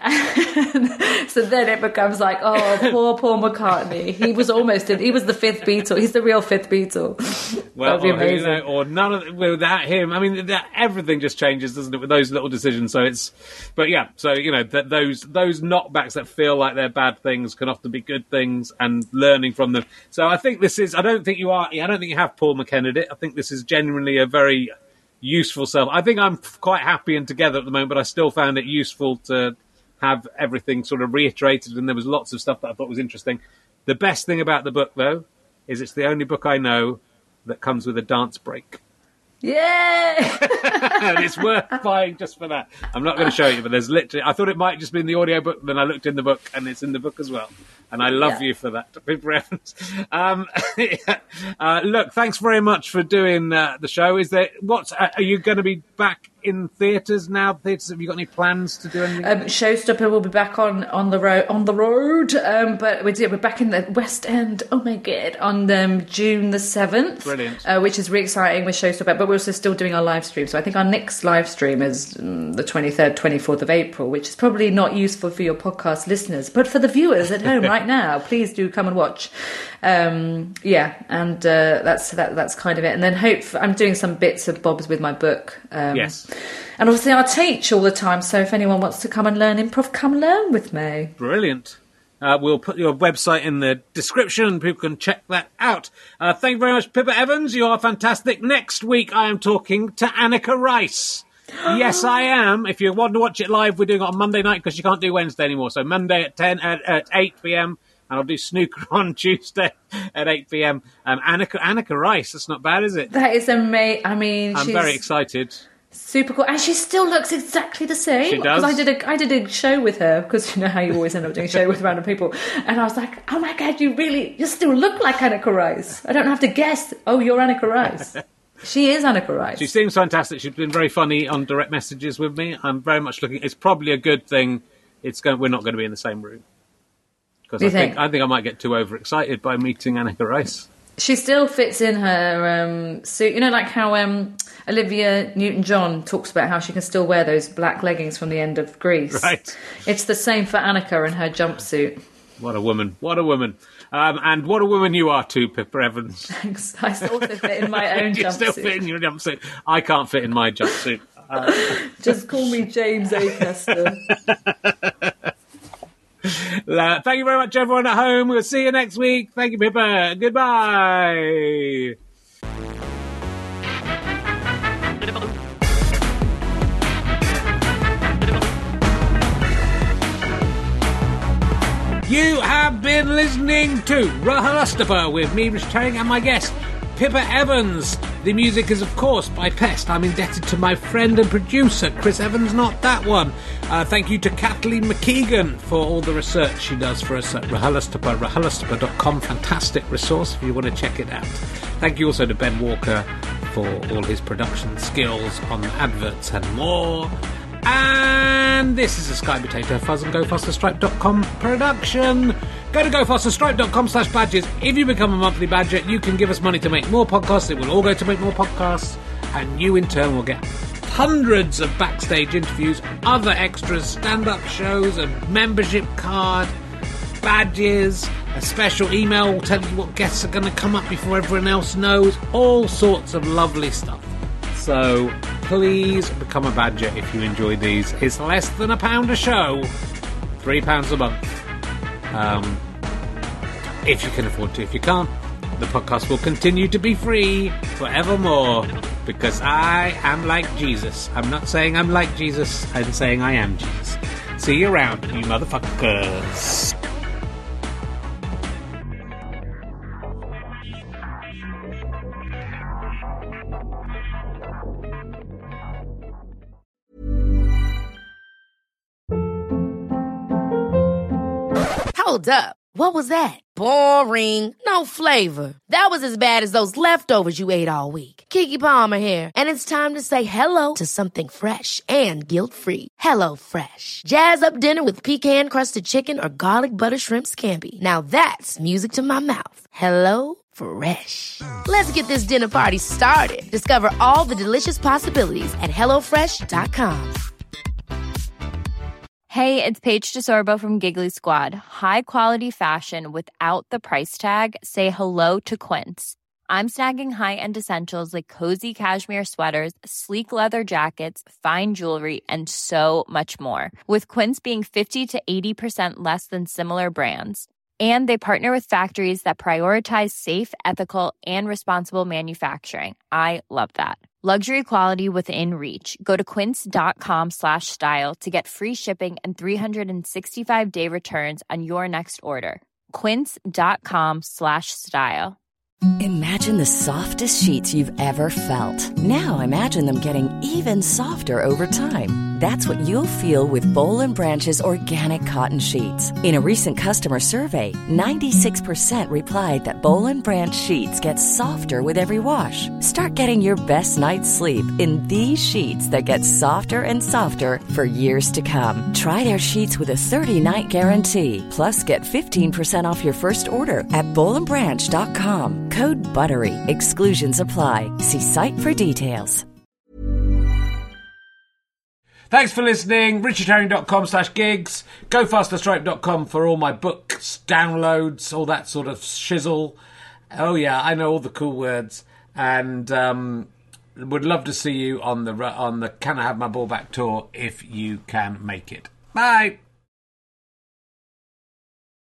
so then it becomes like, oh, poor Paul McCartney. He was almost, he was the fifth Beatle. He's the real fifth Beatle. Well, That'd be or, you amazing. know, or none of without him. I mean, that, everything just changes, doesn't it, with those little decisions? So it's, but yeah. So you know, that those those knockbacks that feel like they're bad things can often be good things, and learning from them. So I think this is. I don't think you are. I don't think you have Paul McKenna it. I think this is genuinely a very useful self. I think I'm quite happy and together at the moment, but I still found it useful to have everything sort of reiterated, and there was lots of stuff that I thought was interesting. The best thing about the book, though, is it's the only book I know that comes with a dance break. Yay! And it's worth buying just for that. I'm not going to show you, but there's literally... I thought it might just be in the audiobook, then I looked in the book, and it's in the book as well. And I love Yeah. you for that, Pippa Evans. Um, yeah. uh, look, thanks very much for doing uh, the show. Is there... What's... Uh, are you going to be back in theatres now? Theatres, have you got any plans to do anything? Um, Showstopper will be back on, on the road, on the road. Um, but we're, we're back in the West End. Oh my god! On um, June the seventh, Brilliant. uh, which is really exciting with Showstopper. But we're also still doing our live stream. So I think our next live stream is um, the twenty-third, twenty-fourth of April, which is probably not useful for your podcast listeners, but for the viewers at home right now, please do come and watch. Um, yeah, and uh, that's that, that's kind of it. And then hope I'm doing some bits of bobs with my book. Um, Yes. And obviously I teach all the time, so if anyone wants to come and learn improv, come learn with me. Brilliant. Uh, we'll put your website in the description. People can check that out. Uh, thank you very much, Pippa Evans. You are fantastic. Next week, I am talking to Annika Rice. Yes, I am. If you want to watch it live, we're doing it on Monday night because you can't do Wednesday anymore. So Monday at ten at, at eight p.m. and I'll do snooker on Tuesday at eight p.m. Um, Annika Annika Rice. That's not bad, is it? That is amazing. I mean, I'm she's very excited. super cool, and she still looks exactly the same. She does. Because I did a I did a show with her, because you know how you always end up doing a show with random people, and I was like, oh my god, you really you still look like Annika Rice. I don't have to guess. Oh, you're Annika Rice. She is Annika Rice. She seems fantastic. She's been very funny on direct messages with me. I'm very much looking. It's probably a good thing. It's going. We're not going to be in the same room because Do I you think? think? I think I might get too overexcited by meeting Annika Rice. She still fits in her um, suit. You know, like how um, Olivia Newton-John talks about how she can still wear those black leggings from the end of Grease. Right. It's the same for Annika and her jumpsuit. What a woman! What a woman! Um, and what a woman you are too, Pippa Evans. Thanks. I also fit in my own You still jumpsuit. fit in your jumpsuit. I can't fit in my jumpsuit. Uh, Just call me James Acaster. uh, thank you very much, everyone at home. We'll see you next week. Thank you, Pippa. Goodbye. You have been listening to RHLSTP with me, Rich Herring, and my guest, Pippa Evans. The music is, of course, by Pest. I'm indebted to my friend and producer, Chris Evans, not that one. Uh, thank you to Kathleen McKeegan for all the research she does for us at RHLSTP, R H L S T P dot com. Fantastic resource if you want to check it out. Thank you also to Ben Walker for all his production skills on adverts and more. And this is a Sky Potato Fuzz and Go Faster Stripe dot com production. Go to go faster stripe dot com slash badges. If you become a monthly badger, you can give us money to make more podcasts. It will all go to make more podcasts. And you, in turn, will get hundreds of backstage interviews, other extras, stand-up shows, a membership card, badges, a special email will tell you what guests are going to come up before everyone else knows. All sorts of lovely stuff. So please become a badger if you enjoy these. It's less than a pound a show, three pounds a month. Um, if you can afford to. If you can't, the podcast will continue to be free forevermore because I am like Jesus. I'm not saying I'm like Jesus. I'm saying I am Jesus. See you around, you motherfuckers. Hold up. What was that? Boring. No flavor. That was as bad as those leftovers you ate all week. Keke Palmer here, and it's time to say hello to something fresh and guilt-free. Hello Fresh. Jazz up dinner with pecan-crusted chicken or garlic butter shrimp scampi. Now that's music to my mouth. Hello Fresh. Let's get this dinner party started. Discover all the delicious possibilities at hello fresh dot com. Hey, it's Paige DeSorbo from Giggly Squad. High quality fashion without the price tag. Say hello to Quince. I'm snagging high-end essentials like cozy cashmere sweaters, sleek leather jackets, fine jewelry, and so much more. With Quince being fifty to eighty percent less than similar brands. And they partner with factories that prioritize safe, ethical, and responsible manufacturing. I love that. Luxury quality within reach. Go to quince.com slash style to get free shipping and three sixty-five day returns on your next order. Quince.com slash style. Imagine the softest sheets you've ever felt. Now imagine them getting even softer over time. That's what you'll feel with Boll and Branch's organic cotton sheets. In a recent customer survey, ninety-six percent replied that Boll and Branch sheets get softer with every wash. Start getting your best night's sleep in these sheets that get softer and softer for years to come. Try their sheets with a thirty-night guarantee. Plus, get fifteen percent off your first order at boll and branch dot com. Code BUTTERY. Exclusions apply. See site for details. Thanks for listening. richard herring dot com slash gigs. go faster stripe dot com for all my books, downloads, all that sort of shizzle. Oh, yeah, I know all the cool words. And um, would love to see you on the on the Can I Have My Ball Back tour if you can make it. Bye.